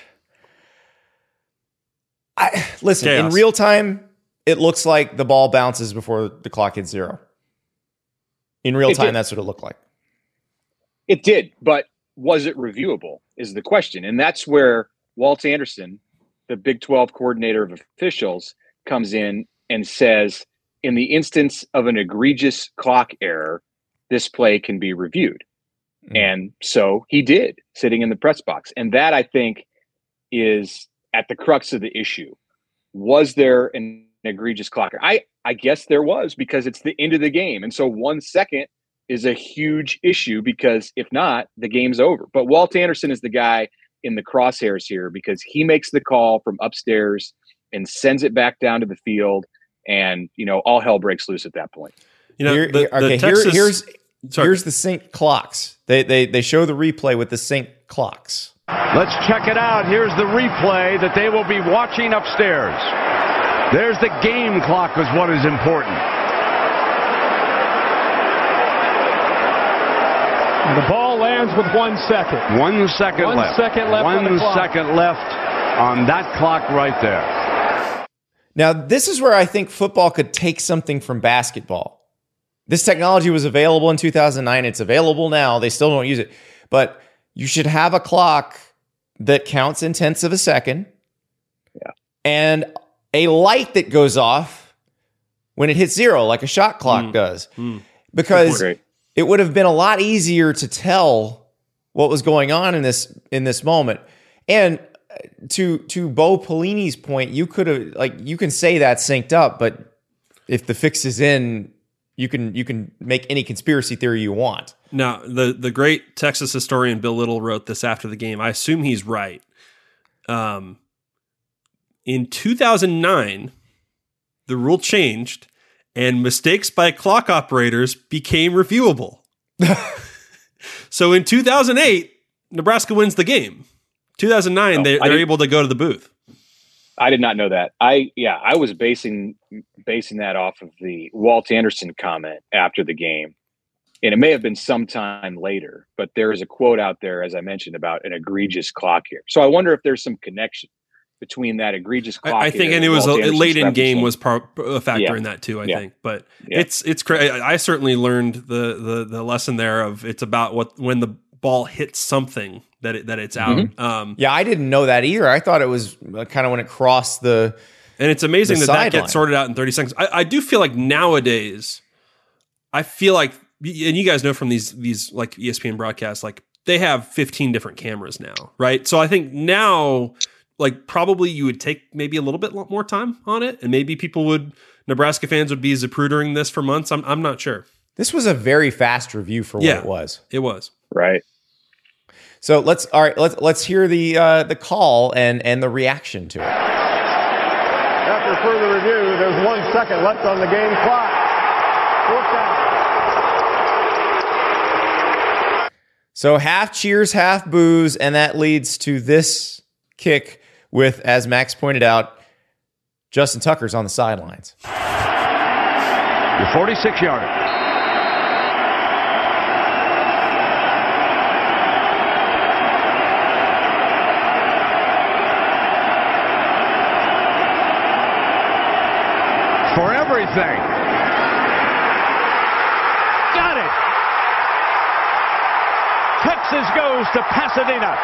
Listen, Chaos. In real time, it looks like the ball bounces before the clock hits 0. In real time, that's what it looked like. It did, but was it reviewable is the question. And that's where Walt Anderson, the Big 12 coordinator of officials, comes in and says, in the instance of an egregious clock error, this play can be reviewed. And so he did, sitting in the press box. And that, I think, is at the crux of the issue. Was there an egregious clock error? I guess there was, because it's the end of the game. And so 1 second is a huge issue, because if not, the game's over. But Walt Anderson is the guy in the crosshairs here, because he makes the call from upstairs and sends it back down to the field. And, all hell breaks loose at that point. Here's the sync clocks. They show the replay with the sync clocks. Let's check it out. Here's the replay that they will be watching upstairs. There's the game clock, is what is important. The ball lands with 1 second. 1 second left. 1 second left. 1 second left on that clock right there. Now, this is where I think football could take something from basketball. This technology was available in 2009. It's available now. They still don't use it. But you should have a clock that counts in tenths of a second. Yeah. And a light that goes off when it hits zero, like a shot clock does. Because it would have been a lot easier to tell what was going on in this moment. And to Bo Pelini's point, you could have, you can say that's synced up, but if the fix is in, you can make any conspiracy theory you want. Now, the great Texas historian Bill Little wrote this after the game. I assume he's right. In 2009, the rule changed, and mistakes by clock operators became reviewable. So in 2008, Nebraska wins the game. 2009, they're able to go to the booth. I did not know that. I was basing that off of the Walt Anderson comment after the game. And it may have been sometime later, but there is a quote out there, as I mentioned, about an egregious clock here. So I wonder if there's some connection between that egregious clock. I think, and it was late in game was a factor in that too. I think, but it's crazy. I certainly learned the lesson there of it's about when the ball hits something that it's out. Mm-hmm. I didn't know that either. I thought it was kind of when it crossed the. And it's amazing that gets sorted out in 30 seconds. I do feel like nowadays, and you guys know from these like ESPN broadcasts, like they have 15 different cameras now, right? So I think now, like probably you would take maybe a little bit more time on it, and maybe Nebraska fans would be zaprudering this for months. I'm not sure. This was a very fast review for what it was. It was. Right. So let's hear the call and the reaction to it. After further review, there's 1 second left on the game clock. Fourth down. So half cheers, half boos, and that leads to this kick with, as Max pointed out, Justin Tucker's on the sidelines. The 46-yarder. For everything. Got it. Texas goes to Pasadena.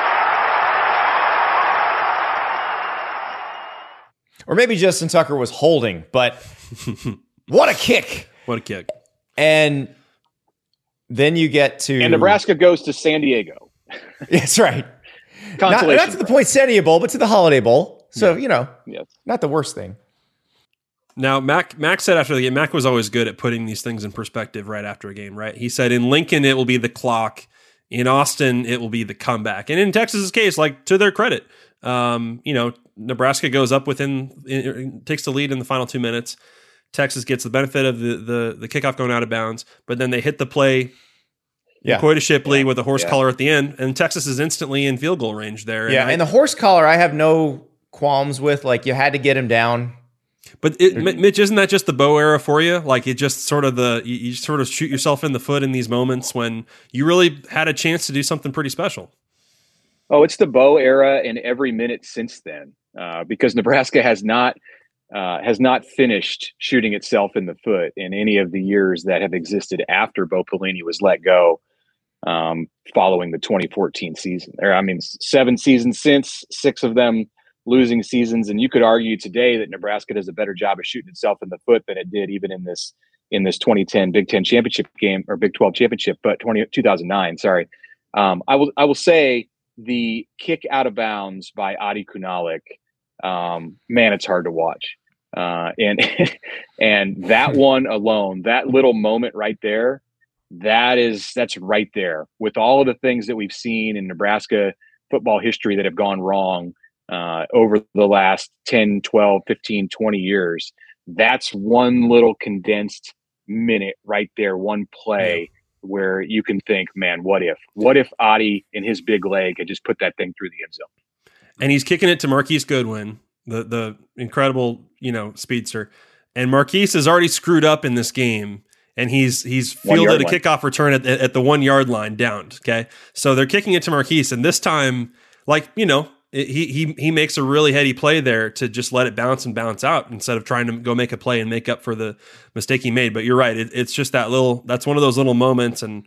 Or maybe Justin Tucker was holding, but what a kick. What a kick. And then you get to... And Nebraska goes to San Diego. That's right. Not to the Poinsettia Bowl, but to the Holiday Bowl. So, not the worst thing. Now, Mac said after the game, Mac was always good at putting these things in perspective right after a game, right? He said in Lincoln, it will be the clock. In Austin, it will be the comeback. And in Texas's case, like to their credit, Nebraska goes up takes the lead in the final 2 minutes. Texas gets the benefit of the kickoff going out of bounds, but then they hit the play. Koida Shipley with a horse collar at the end, and Texas is instantly in field goal range there. And the horse collar, I have no qualms with. Like, you had to get him down. But Mitch, isn't that just the Bo era for you? Like, it just sort of you sort of shoot yourself in the foot in these moments when you really had a chance to do something pretty special. Oh, it's the Bo era in every minute since then, because Nebraska has not finished shooting itself in the foot in any of the years that have existed after Bo Pelini was let go. following the 2014 season. 7 seasons since, 6 of them losing seasons, and you could argue today that Nebraska does a better job of shooting itself in the foot than it did even in this 2010 Big Ten championship game, or Big 12 championship, but 2009. Sorry, I will say the kick out of bounds by Adi Kunalik, man, it's hard to watch, and that one alone, that little moment right there, that's right there with all of the things that we've seen in Nebraska football history that have gone wrong over the last 10, 12, 15, 20 years. That's one little condensed minute right there, one play where you can think, man, what if Adi in his big leg had just put that thing through the end zone? And he's kicking it to Marquise Goodwin, the incredible, speedster. And Marquise is already screwed up in this game. And he's fielded a kickoff return at the 1 yard line down. Okay. So they're kicking it to Marquise. And this time, he makes a really heady play there to just let it bounce and bounce out instead of trying to go make a play and make up for the mistake he made. But you're right. It's just that's one of those little moments. And,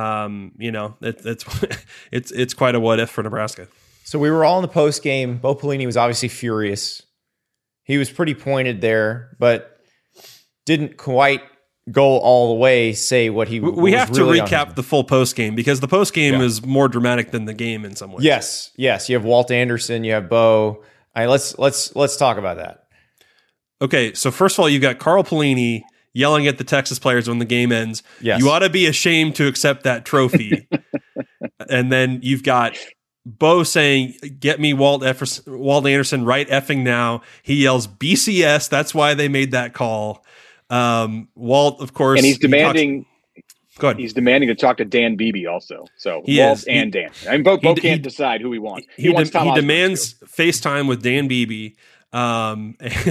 it's quite a what if for Nebraska. So we were all in the post game. Bo Pelini was obviously furious. He was pretty pointed there, but didn't quite go all the way, say what he we have to recap the full post game because the post game is more dramatic than the game in some ways. Yes. You have Walt Anderson, you have Bo. Let's talk about that. Okay, so first of all, you've got Carl Pelini yelling at the Texas players when the game ends. Yes. You ought to be ashamed to accept that trophy. And then you've got Bo saying, "Get me Walt Anderson right effing now." He yells BCS. That's why they made that call. Walt, of course, and he's demanding. Go ahead. He's demanding to talk to Dan Beebe also. So Walt and Dan. Bo can't decide who he wants. He demands FaceTime with Dan Beebe. And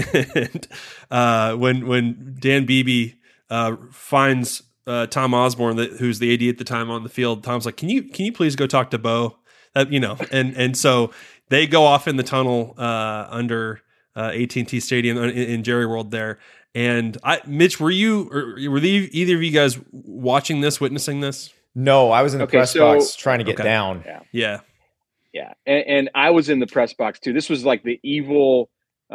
when Dan Beebe finds Tom Osborne, who's the AD at the time on the field, Tom's like, "Can you please go talk to Bo?" And so they go off in the tunnel under AT&T Stadium in Jerry World there. And Mitch, were either of you guys watching this, witnessing this? No, I was in the press box trying to get down. Yeah. And I was in the press box too. This was like the evil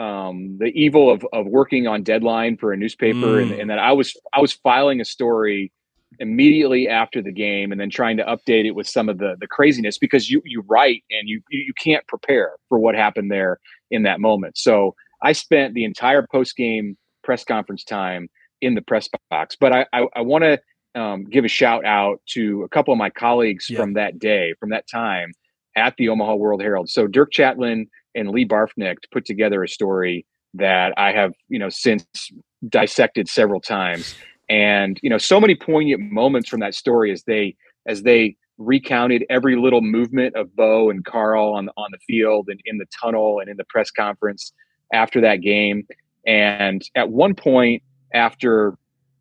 of working on deadline for a newspaper, and that I was filing a story immediately after the game, and then trying to update it with some of the craziness, because you write and you can't prepare for what happened there in that moment. So I spent the entire post game press conference time in the press box. But I want to give a shout out to a couple of my colleagues from that day, from that time at the Omaha World Herald. So Dirk Chatlin and Lee Barfknecht put together a story that I have, since dissected several times. And, so many poignant moments from that story as they recounted every little movement of Bo and Carl on the field and in the tunnel and in the press conference after that game. And at one point, after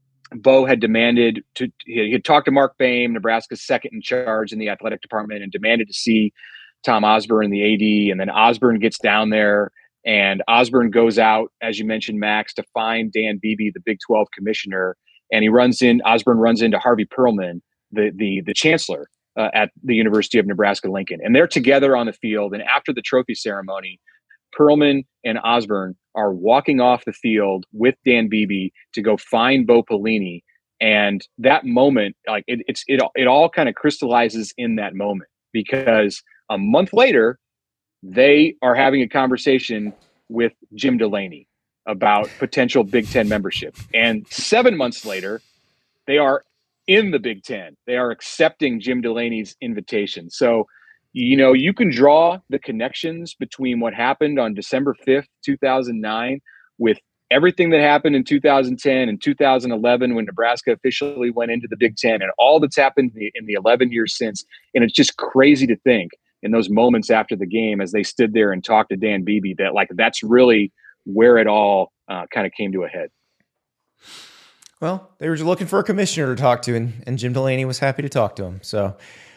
Bo had demanded he had talked to Mark Boehm, Nebraska's second in charge in the athletic department, and demanded to see Tom Osborne, the AD. And then Osborne gets down there, and Osborne goes out, as you mentioned, Max, to find Dan Beebe, the Big 12 commissioner. And Osborne runs into Harvey Perlman, the chancellor at the University of Nebraska-Lincoln. And they're together on the field. And after the trophy ceremony, Perlman and Osborne are walking off the field with Dan Beebe to go find Bo Pelini. And that moment, like it all kind of crystallizes in that moment, because a month later, they are having a conversation with Jim Delaney about potential Big Ten membership. And 7 months later, they are in the Big Ten. They are accepting Jim Delaney's invitation. So, you can draw the connections between what happened on December 5th, 2009, with everything that happened in 2010 and 2011 when Nebraska officially went into the Big Ten, and all that's happened in the 11 years since. And it's just crazy to think in those moments after the game, as they stood there and talked to Dan Beebe, that that's really where it all kind of came to a head. Well, they were just looking for a commissioner to talk to, and Jim Delaney was happy to talk to him. So,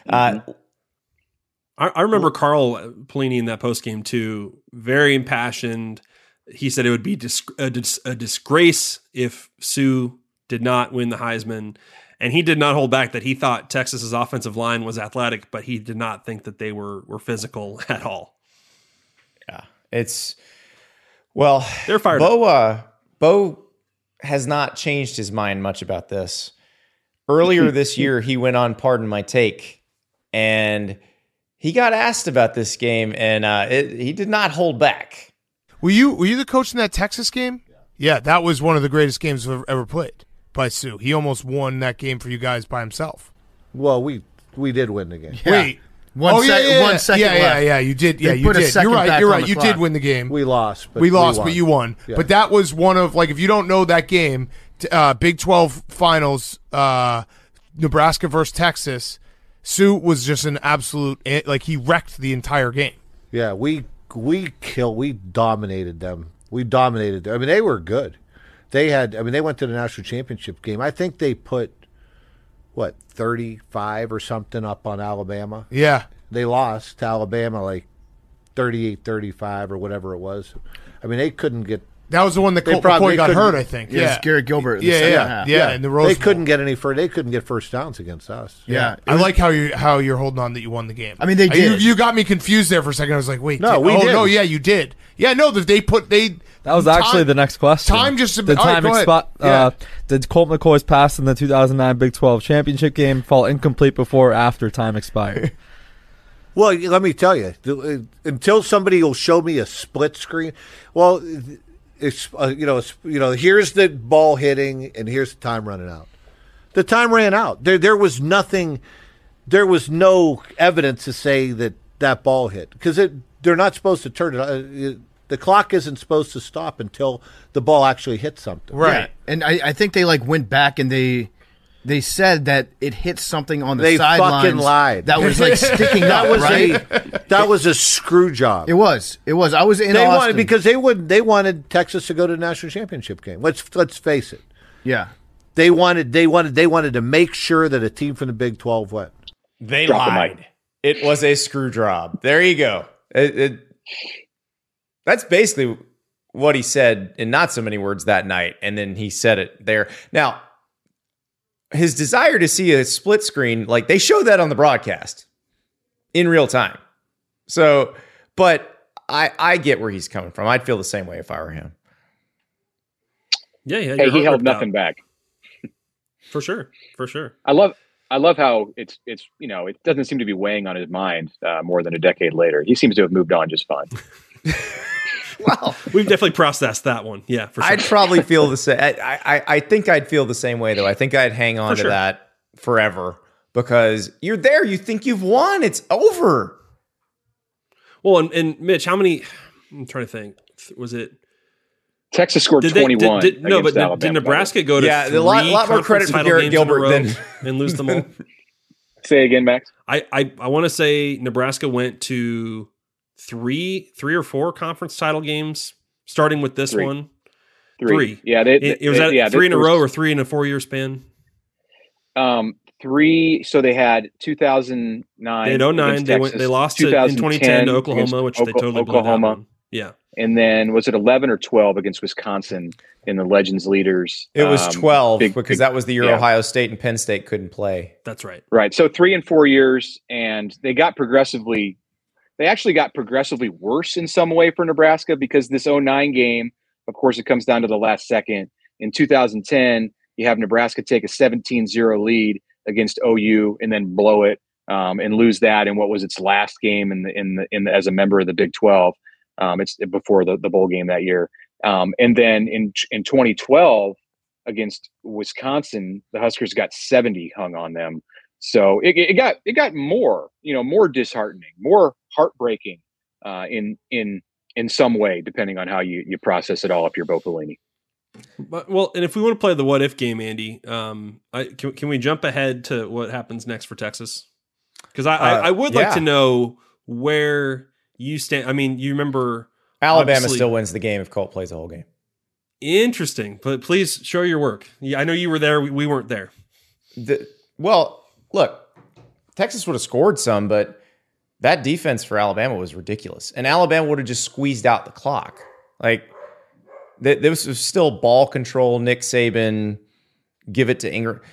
I remember Carl Pelini in that postgame too, very impassioned. He said it would be a disgrace if Sue did not win the Heisman. And he did not hold back that he thought Texas's offensive line was athletic, but he did not think that they were physical at all. Yeah, it's well. They're fired up. Bo has not changed his mind much about this. Earlier this year, he went on Pardon My Take, and he got asked about this game, and he did not hold back. Were you the coach in that Texas game? Yeah, that was one of the greatest games I've ever played by Sue. He almost won that game for you guys by himself. Well, we did win the game. Yeah. Wait. One second left. Yeah, you did. Yeah, They you put a did. second You're right. back You're on right. the You clock. did win the game. We lost, but but you won. Yeah. But that was one of, like, if you don't know that game, Big 12 finals, Nebraska versus Texas, Sue was just an absolute, like, he wrecked the entire game. Yeah, we dominated them. We dominated them. I mean, they were good. They went to the national championship game. I think they put, 35 or something up on Alabama. Yeah. They lost to Alabama like 38-35 or whatever it was. I mean, they couldn't get. That was the one that Colt McCoy got hurt, I think. Yeah, Garrett Gilbert. In the second half. In the Rose They Bowl. couldn't get they couldn't get first downs against us. Yeah. I like how you're holding on that you won the game. I mean, they did. You got me confused there for a second. I was like, wait. No, we did. No, yeah, you did. Yeah, no, That was actually the next question. Time just did all right, go ahead. Did Colt McCoy's pass in the 2009 Big 12 championship game fall incomplete before or after time expired? Well, let me tell you, until somebody will show me a split screen. Well, it's here's the ball hitting and here's the time running out. The time ran out. There was nothing. There was no evidence to say that ball hit because they're not supposed to turn it. The clock isn't supposed to stop until the ball actually hits something. Right. Yeah. And I think they went back and they said that it hit something on the sidelines. They fucking lied. That was sticking up, right? That was a screw job. It was. I was in Austin. They wanted Texas to go to the national championship game. Let's face it. Yeah. They wanted to make sure that a team from the Big 12 went. They lied. It was a screw job. There you go. That's basically what he said in not so many words that night, and then he said it there. Now, his desire to see a split screen, like they showed that on the broadcast in real time. So, but I get where he's coming from. I'd feel the same way if I were him. Yeah. Hey, he held nothing back. For sure. I love how it's it doesn't seem to be weighing on his mind more than a decade later. He seems to have moved on just fine. Well, we've definitely processed that one. Yeah, for sure. I'd probably feel the same. I think I'd feel the same way, though. I think I'd hang on to that forever because you're there. You think you've won. It's over. Well, and Mitch, how many? I'm trying to think. Was it Texas scored 21? Did Nebraska go to a lot more credit for Garrett Gilbert and lose them all? Say again, Max. I want to say Nebraska went to three or four conference title games, starting with this one. Three. Yeah, it was three in a row or 3 in a 4-year span. 3. So they had 2009. They had 2009. They lost in 2010 to Oklahoma, which they totally blew that one. Yeah. And then was it 11 or 12 against Wisconsin in the Legends Leaders? It was 12 because that was the year Ohio State and Penn State couldn't play. That's right. Right. So 3 and 4 years, and they actually got progressively worse in some way for Nebraska because this 2009 game, of course, it comes down to the last second. In 2010, you have Nebraska take a 17-0 lead against OU and then blow it and lose that in what was its last game in as a member of the Big 12. It's before the bowl game that year. And then in 2012 against Wisconsin, the Huskers got 70 hung on them. So it got more disheartening, more heartbreaking in some way, depending on how you process it all if you're Bo Pelini. Well, and if we want to play the what if game, Andy, can we jump ahead to what happens next for Texas? Because I would like to know where you stand. I mean, you remember Alabama still wins the game if Colt plays the whole game. Interesting, but please show your work. Yeah, I know you were there. We weren't there. Well, look, Texas would have scored some, but that defense for Alabama was ridiculous, and Alabama would have just squeezed out the clock. Like this was still ball control. Nick Saban, give it to Ingram.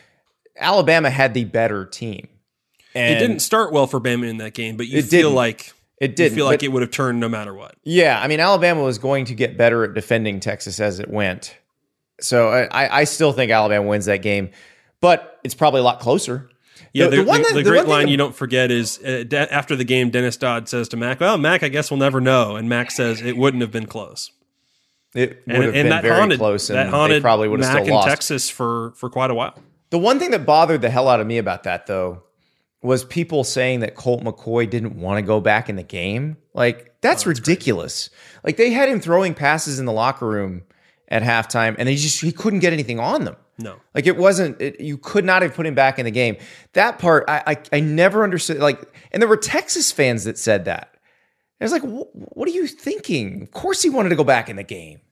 Alabama had the better team. And it didn't start well for Bama in that game, but you It feel didn't. like It didn't, You feel like but- it would have turned no matter what. Yeah, I mean, Alabama was going to get better at defending Texas as it went. So I still think Alabama wins that game, but it's probably a lot closer. Yeah, the one great thing line that- you don't forget is after the game, Dennis Dodd says to Mac, "Well, Mac, I guess we'll never know." And Mac says it wouldn't have been close. It would have been very close, and that haunted they probably would have Mac still lost. in Texas for quite a while. The one thing that bothered the hell out of me about that, though, was people saying that Colt McCoy didn't want to go back in the game. Like, that's ridiculous. Like, they had him throwing passes in the locker room at halftime, and he couldn't get anything on them. No. Like, you could not have put him back in the game. That part, I never understood. Like, and there were Texas fans that said that. I was like, what are you thinking? Of course he wanted to go back in the game.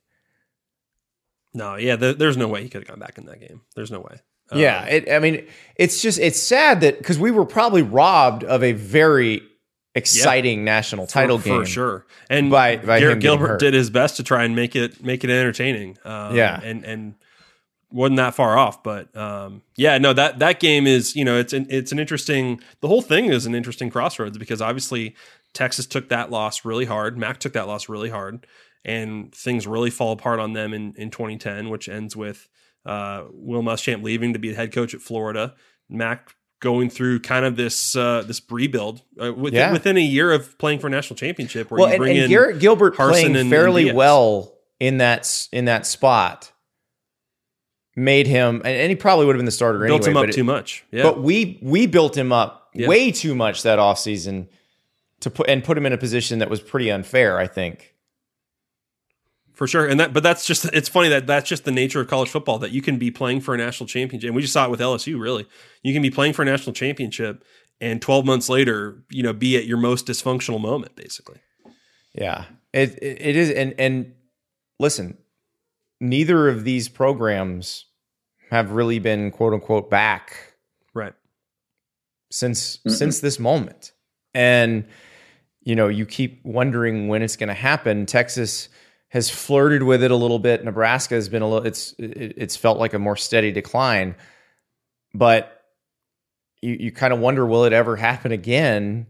No, yeah, there's no way he could have gone back in that game. There's no way. Yeah, it's sad that because we were probably robbed of a very exciting national title game for sure. And by Garrett Gilbert Gilbert did his best to try and make it entertaining. And wasn't that far off. But that game is, it's an interesting. The whole thing is an interesting crossroads because obviously Texas took that loss really hard. Mac took that loss really hard, and things really fall apart on them in 2010, which ends with Will Muschamp leaving to be the head coach at Florida. Mac going through kind of this rebuild within a year of playing for a national championship. Where you bring in Garrett Gilbert Harsin playing fairly Diaz. well in that spot made him, and he probably would have been the starter Built anyway. him up too much. Yeah. But we built him up Yeah. way too much that offseason to put him in a position that was pretty unfair, I think. For sure. But that's just, it's funny that's just the nature of college football, that you can be playing for a national championship. And we just saw it with LSU, really. You can be playing for a national championship and 12 months later, be at your most dysfunctional moment, basically. Yeah, it is. And listen, neither of these programs have really been quote unquote back right since this moment. And, you keep wondering when it's going to happen. Texas has flirted with it a little bit. Nebraska has been it's felt like a more steady decline, but you kind of wonder, will it ever happen again?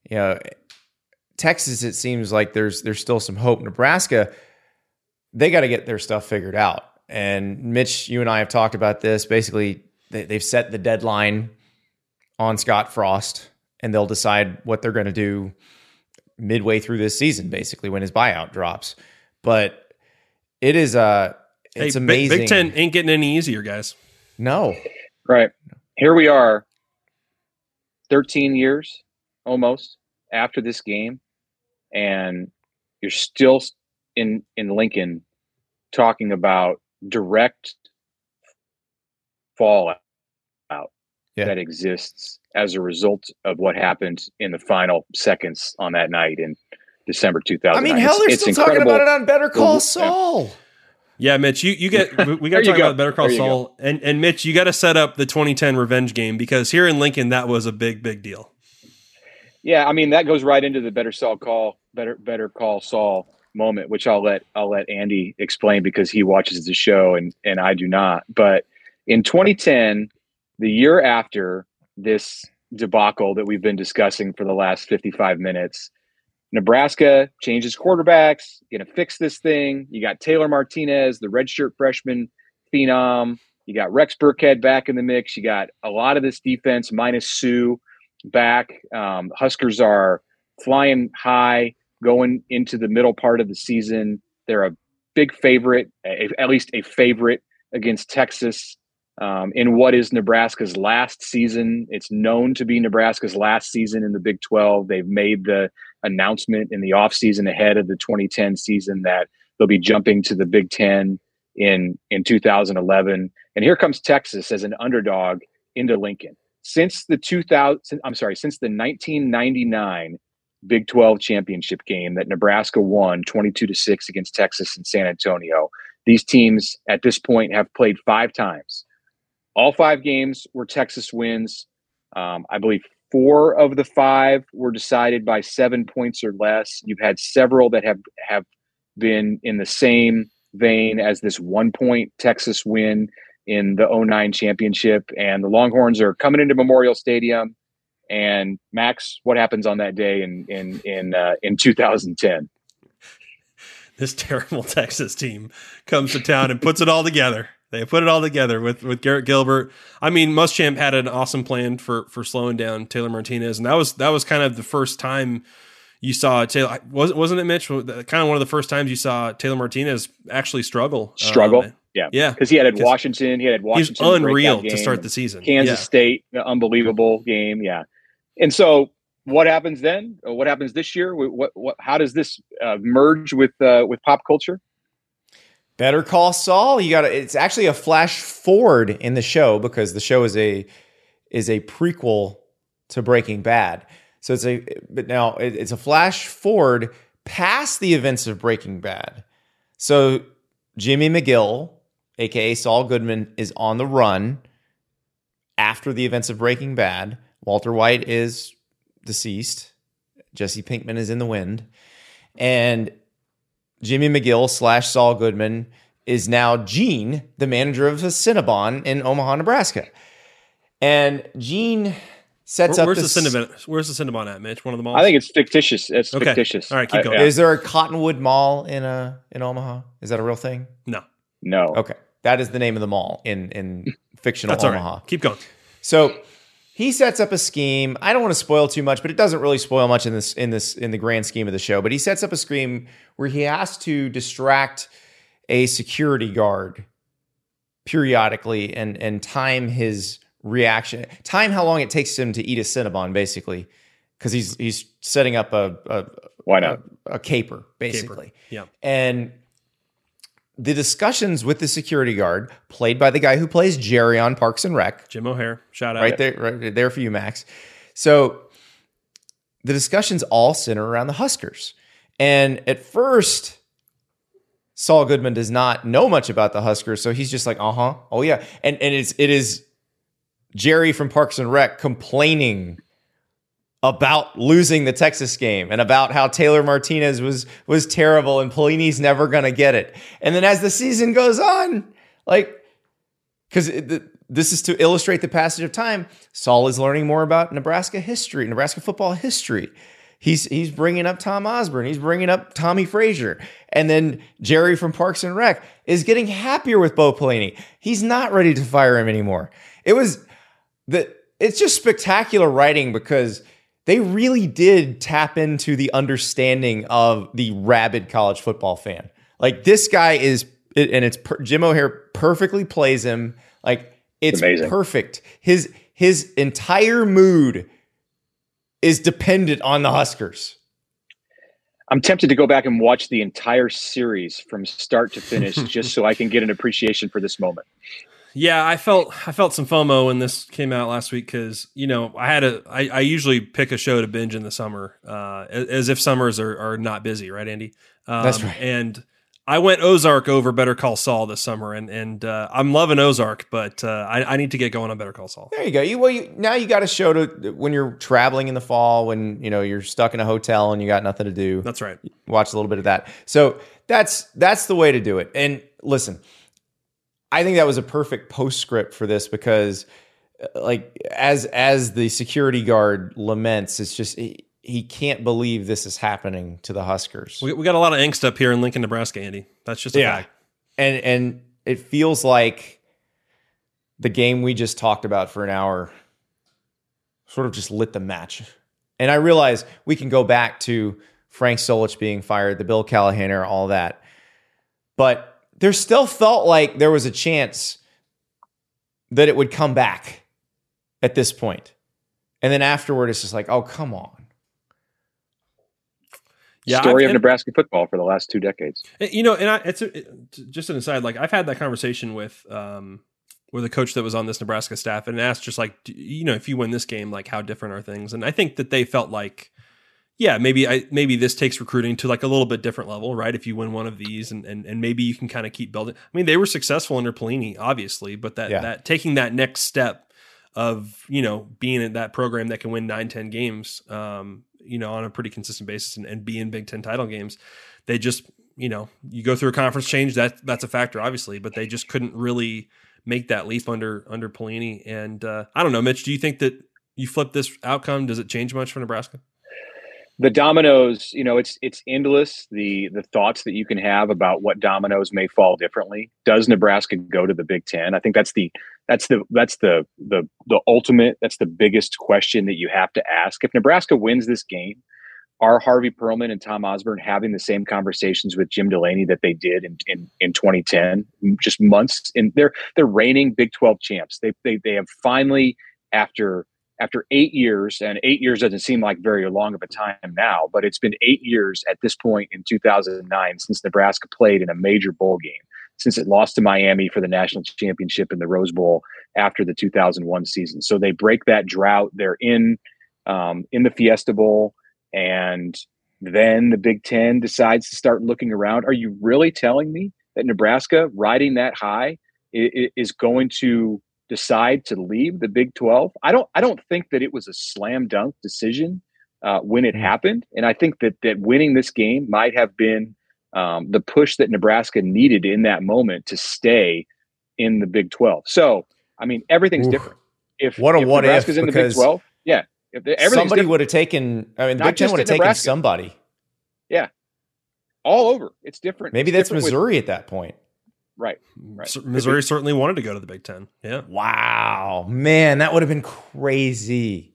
Texas, it seems like there's still some hope. Nebraska, they got to get their stuff figured out. And Mitch, you and I have talked about this. Basically, they've set the deadline on Scott Frost, and they'll decide what they're going to do midway through this season, basically when his buyout drops. But it is it's amazing. Big Ten ain't getting any easier, guys. No. Right. Here we are 13 years almost after this game, and you're still in Lincoln talking about direct fallout that exists as a result of what happened in the final seconds on that night in December 2009. I mean, hell, they're still talking about it on Better Call Saul. Yeah, Mitch, we got to talk about Better Call Saul. And Mitch, you got to set up the 2010 revenge game, because here in Lincoln, that was a big, big deal. Yeah, I mean, that goes right into the Better Call Saul moment, which I'll let Andy explain because he watches the show and I do not. But in 2010, the year after this debacle that we've been discussing for the last 55 minutes, Nebraska changes quarterbacks, going to fix this thing. You got Taylor Martinez, the redshirt freshman phenom. You got Rex Burkhead back in the mix. You got a lot of this defense minus Sue back. Huskers are flying high going into the middle part of the season. They're a big favorite, at least a favorite against Texas in what is Nebraska's last season. It's known to be Nebraska's last season in the Big 12. They've made the announcement in the offseason ahead of the 2010 season that they'll be jumping to the Big 10 in 2011. And here comes Texas as an underdog into Lincoln. Since the 1999 Big 12 championship game that Nebraska won 22-6 against Texas in San Antonio, these teams at this point have played 5 times. All 5 games were Texas wins. I believe 4 of the 5 were decided by 7 points or less. You've had several that have been in the same vein as this 1-point Texas win in the 09 championship, and the Longhorns are coming into Memorial Stadium. And Max, what happens on that day in 2010? This terrible Texas team comes to town and puts it all together. They put it all together with Garrett Gilbert. I mean, Muschamp had an awesome plan for slowing down Taylor Martinez, and that was kind of the first time you saw Taylor. Wasn't it, Mitch? Kind of one of the first times you saw Taylor Martinez actually struggle. Yeah, because he had Washington. He's unreal to start the season. Kansas State, unbelievable game. Yeah, and so what happens then? What happens this year? How does this merge with pop culture? Better Call Saul. It's actually a flash forward in the show because the show is a prequel to Breaking Bad. So it's a flash forward past the events of Breaking Bad. So Jimmy McGill, aka Saul Goodman, is on the run after the events of Breaking Bad. Walter White is deceased. Jesse Pinkman is in the wind. And Jimmy McGill / Saul Goodman is now Gene, the manager of the Cinnabon in Omaha, Nebraska. And Gene sets up Where's the Cinnabon at, Mitch? One of the malls? I think it's fictitious. It's fictitious. All right, keep going. Is there a Cottonwood Mall in Omaha? Is that a real thing? No. Okay. That is the name of the mall in fictional That's Omaha. All right. Keep going. So he sets up a scheme. I don't want to spoil too much, but it doesn't really spoil much in the grand scheme of the show. But he sets up a scheme where he has to distract a security guard periodically and time his reaction, time how long it takes him to eat a Cinnabon, basically, because he's setting up a caper, basically. Yeah. And the discussions with the security guard, played by the guy who plays Jerry on Parks and Rec. Jim O'Hare. Shout out. Right there for you, Max. So the discussions all center around the Huskers. And at first, Saul Goodman does not know much about the Huskers. So he's just like, oh yeah. And it is Jerry from Parks and Rec complaining about losing the Texas game and about how Taylor Martinez was terrible and Pelini's never going to get it. And then as the season goes on, because this is to illustrate the passage of time, Saul is learning more about Nebraska history, Nebraska football history. He's bringing up Tom Osborne. He's bringing up Tommy Frazier. And then Jerry from Parks and Rec is getting happier with Bo Pelini. He's not ready to fire him anymore. It's just spectacular writing because they really did tap into the understanding of the rabid college football fan. Like, this guy is, and Jim O'Hare perfectly plays him. Like, it's amazing. Perfect. His entire mood is dependent on the Huskers. I'm tempted to go back and watch the entire series from start to finish just so I can get an appreciation for this moment. Yeah, I felt some FOMO when this came out last week because, I usually pick a show to binge in the summer, as if summers are not busy, right, Andy? That's right. And I went Ozark over Better Call Saul this summer, and I'm loving Ozark, but I need to get going on Better Call Saul. There you go. Now you got a show to when you're traveling in the fall, when you're stuck in a hotel and you got nothing to do. That's right. Watch a little bit of that. So that's the way to do it. And listen, I think that was a perfect postscript for this because, as the security guard laments, it's just he can't believe this is happening to the Huskers. We got a lot of angst up here in Lincoln, Nebraska, Andy. That's just a fact. And it feels like the game we just talked about for an hour sort of just lit the match. And I realize we can go back to Frank Solich being fired, the Bill Callahan era, all that, but there still felt like there was a chance that it would come back at this point. And then afterward, it's just like, oh, come on. Yeah, story of Nebraska football for the last 2 decades. It's just an aside. Like, I've had that conversation with a coach that was on this Nebraska staff and asked just like, if you win this game, like, how different are things? And I think that they felt like, yeah, maybe this takes recruiting to like a little bit different level, right? If you win one of these and maybe you can kind of keep building. I mean, they were successful under Pelini, obviously, but that taking that next step of, being in that program that can win 9-10 games, on a pretty consistent basis and be in Big Ten title games, they just, you go through a conference change, that's a factor, obviously, but they just couldn't really make that leap under Pelini. And I don't know, Mitch, do you think that you flip this outcome? Does it change much for Nebraska? The dominoes, it's endless. The thoughts that you can have about what dominoes may fall differently. Does Nebraska go to the Big Ten? I think that's the ultimate. That's the biggest question that you have to ask. If Nebraska wins this game, are Harvey Perlman and Tom Osborne having the same conversations with Jim Delaney that they did in 2010? Just months, and they're reigning Big 12 champs. They have finally, after 8 years, and 8 years doesn't seem like very long of a time now, but it's been 8 years at this point in 2009 since Nebraska played in a major bowl game, since it lost to Miami for the national championship in the Rose Bowl after the 2001 season. So they break that drought. They're in the Fiesta Bowl, and then the Big Ten decides to start looking around. Are you really telling me that Nebraska, riding that high, is going to decide to leave the Big 12? I don't think that it was a slam dunk decision when it happened, and I think that winning this game might have been the push that Nebraska needed in that moment to stay in the Big 12. So, I mean, everything's different. If Nebraska's in the Big 12, yeah, somebody would have taken. I mean, the Big Ten would have taken somebody. Yeah, all over. It's different. Maybe that's Missouri at that point. Right. Missouri certainly wanted to go to the Big Ten. Yeah. Wow, man, that would have been crazy.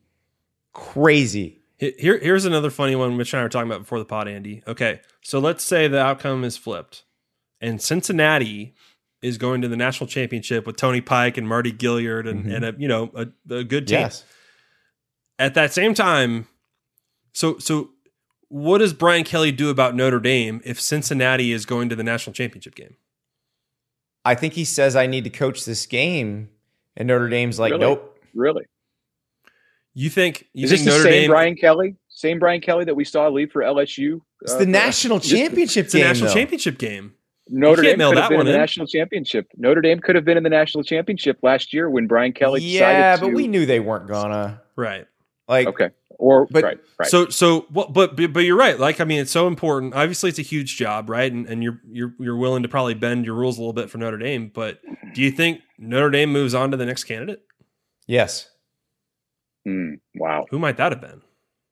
Here's another funny one Mitch and I were talking about before the pod, Andy. Okay, so let's say the outcome is flipped, and Cincinnati is going to the national championship with Tony Pike and Marty Gilliard and a good team. Yes. At that same time, so what does Brian Kelly do about Notre Dame if Cincinnati is going to the national championship game? I think he says, I need to coach this game. And Notre Dame's like, nope. Really? You think is this the same Brian Kelly? Same Brian Kelly that we saw leave for LSU? It's the national championship game. It's the national championship game. Notre Dame could have been in the national championship. Notre Dame could have been in the national championship last year when Brian Kelly decided to. Yeah, but we knew they weren't gonna. Right. Like, okay. Right. But you're right. Like, I mean, it's so important. Obviously, it's a huge job, right? And you're willing to probably bend your rules a little bit for Notre Dame. But do you think Notre Dame moves on to the next candidate? Yes. Wow. Who might that have been?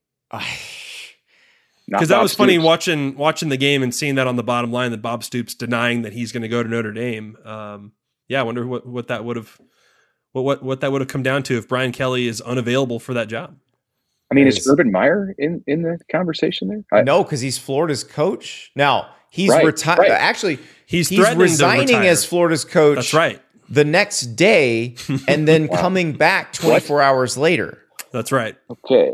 Because that was funny watching the game and seeing that on the bottom line that Bob Stoops denying that he's going to go to Notre Dame. I wonder what that would have come down to if Brian Kelly is unavailable for that job. I mean, is Urban Meyer in the conversation there? No, because he's Florida's coach. Now, he's retired. Right. Actually, he's resigning as Florida's coach. That's right. The next day, and then coming back 24 hours later. That's right. Okay.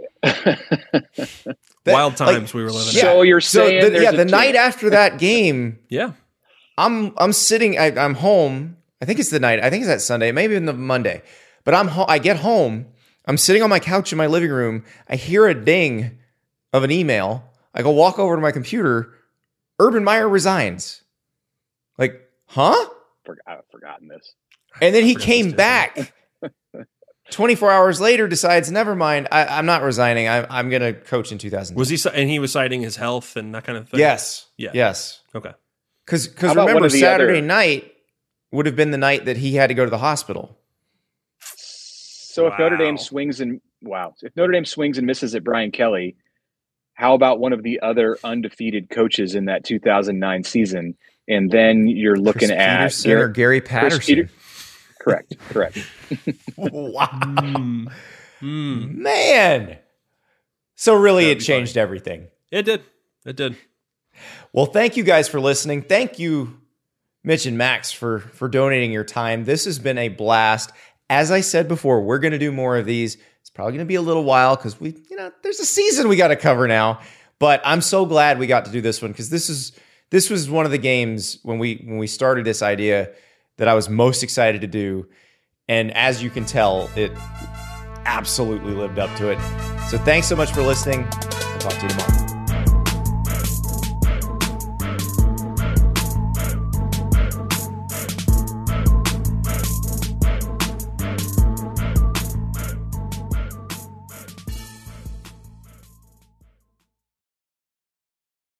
Wild times we were living in. So you're saying the night after that game. Yeah. I'm sitting. I'm home. I think it's the night. I think it's that Sunday. Maybe in the Monday. But I get home. I'm sitting on my couch in my living room. I hear a ding of an email. I go walk over to my computer. Urban Meyer resigns. Like, huh? I've forgotten this. And then he came back 24 hours later, decides, never mind, I'm not resigning. I'm going to coach in 2000. Was he? And he was citing his health and that kind of thing? Yes. Yeah. Yes. Okay. Because remember, Saturday night would have been the night that he had to go to the hospital. So if Notre Dame swings and misses at Brian Kelly, how about one of the other undefeated coaches in that 2009 season? And then you're looking at Gary Patterson. Correct. Wow. Man. So really it changed everything. It did. Well, thank you guys for listening. Thank you, Mitch and Max, for donating your time. This has been a blast. As I said before, we're going to do more of these. It's probably going to be a little while because there's a season we got to cover now. But I'm so glad we got to do this one because this was one of the games when we started this idea that I was most excited to do. And as you can tell, it absolutely lived up to it. So thanks so much for listening. We'll talk to you tomorrow.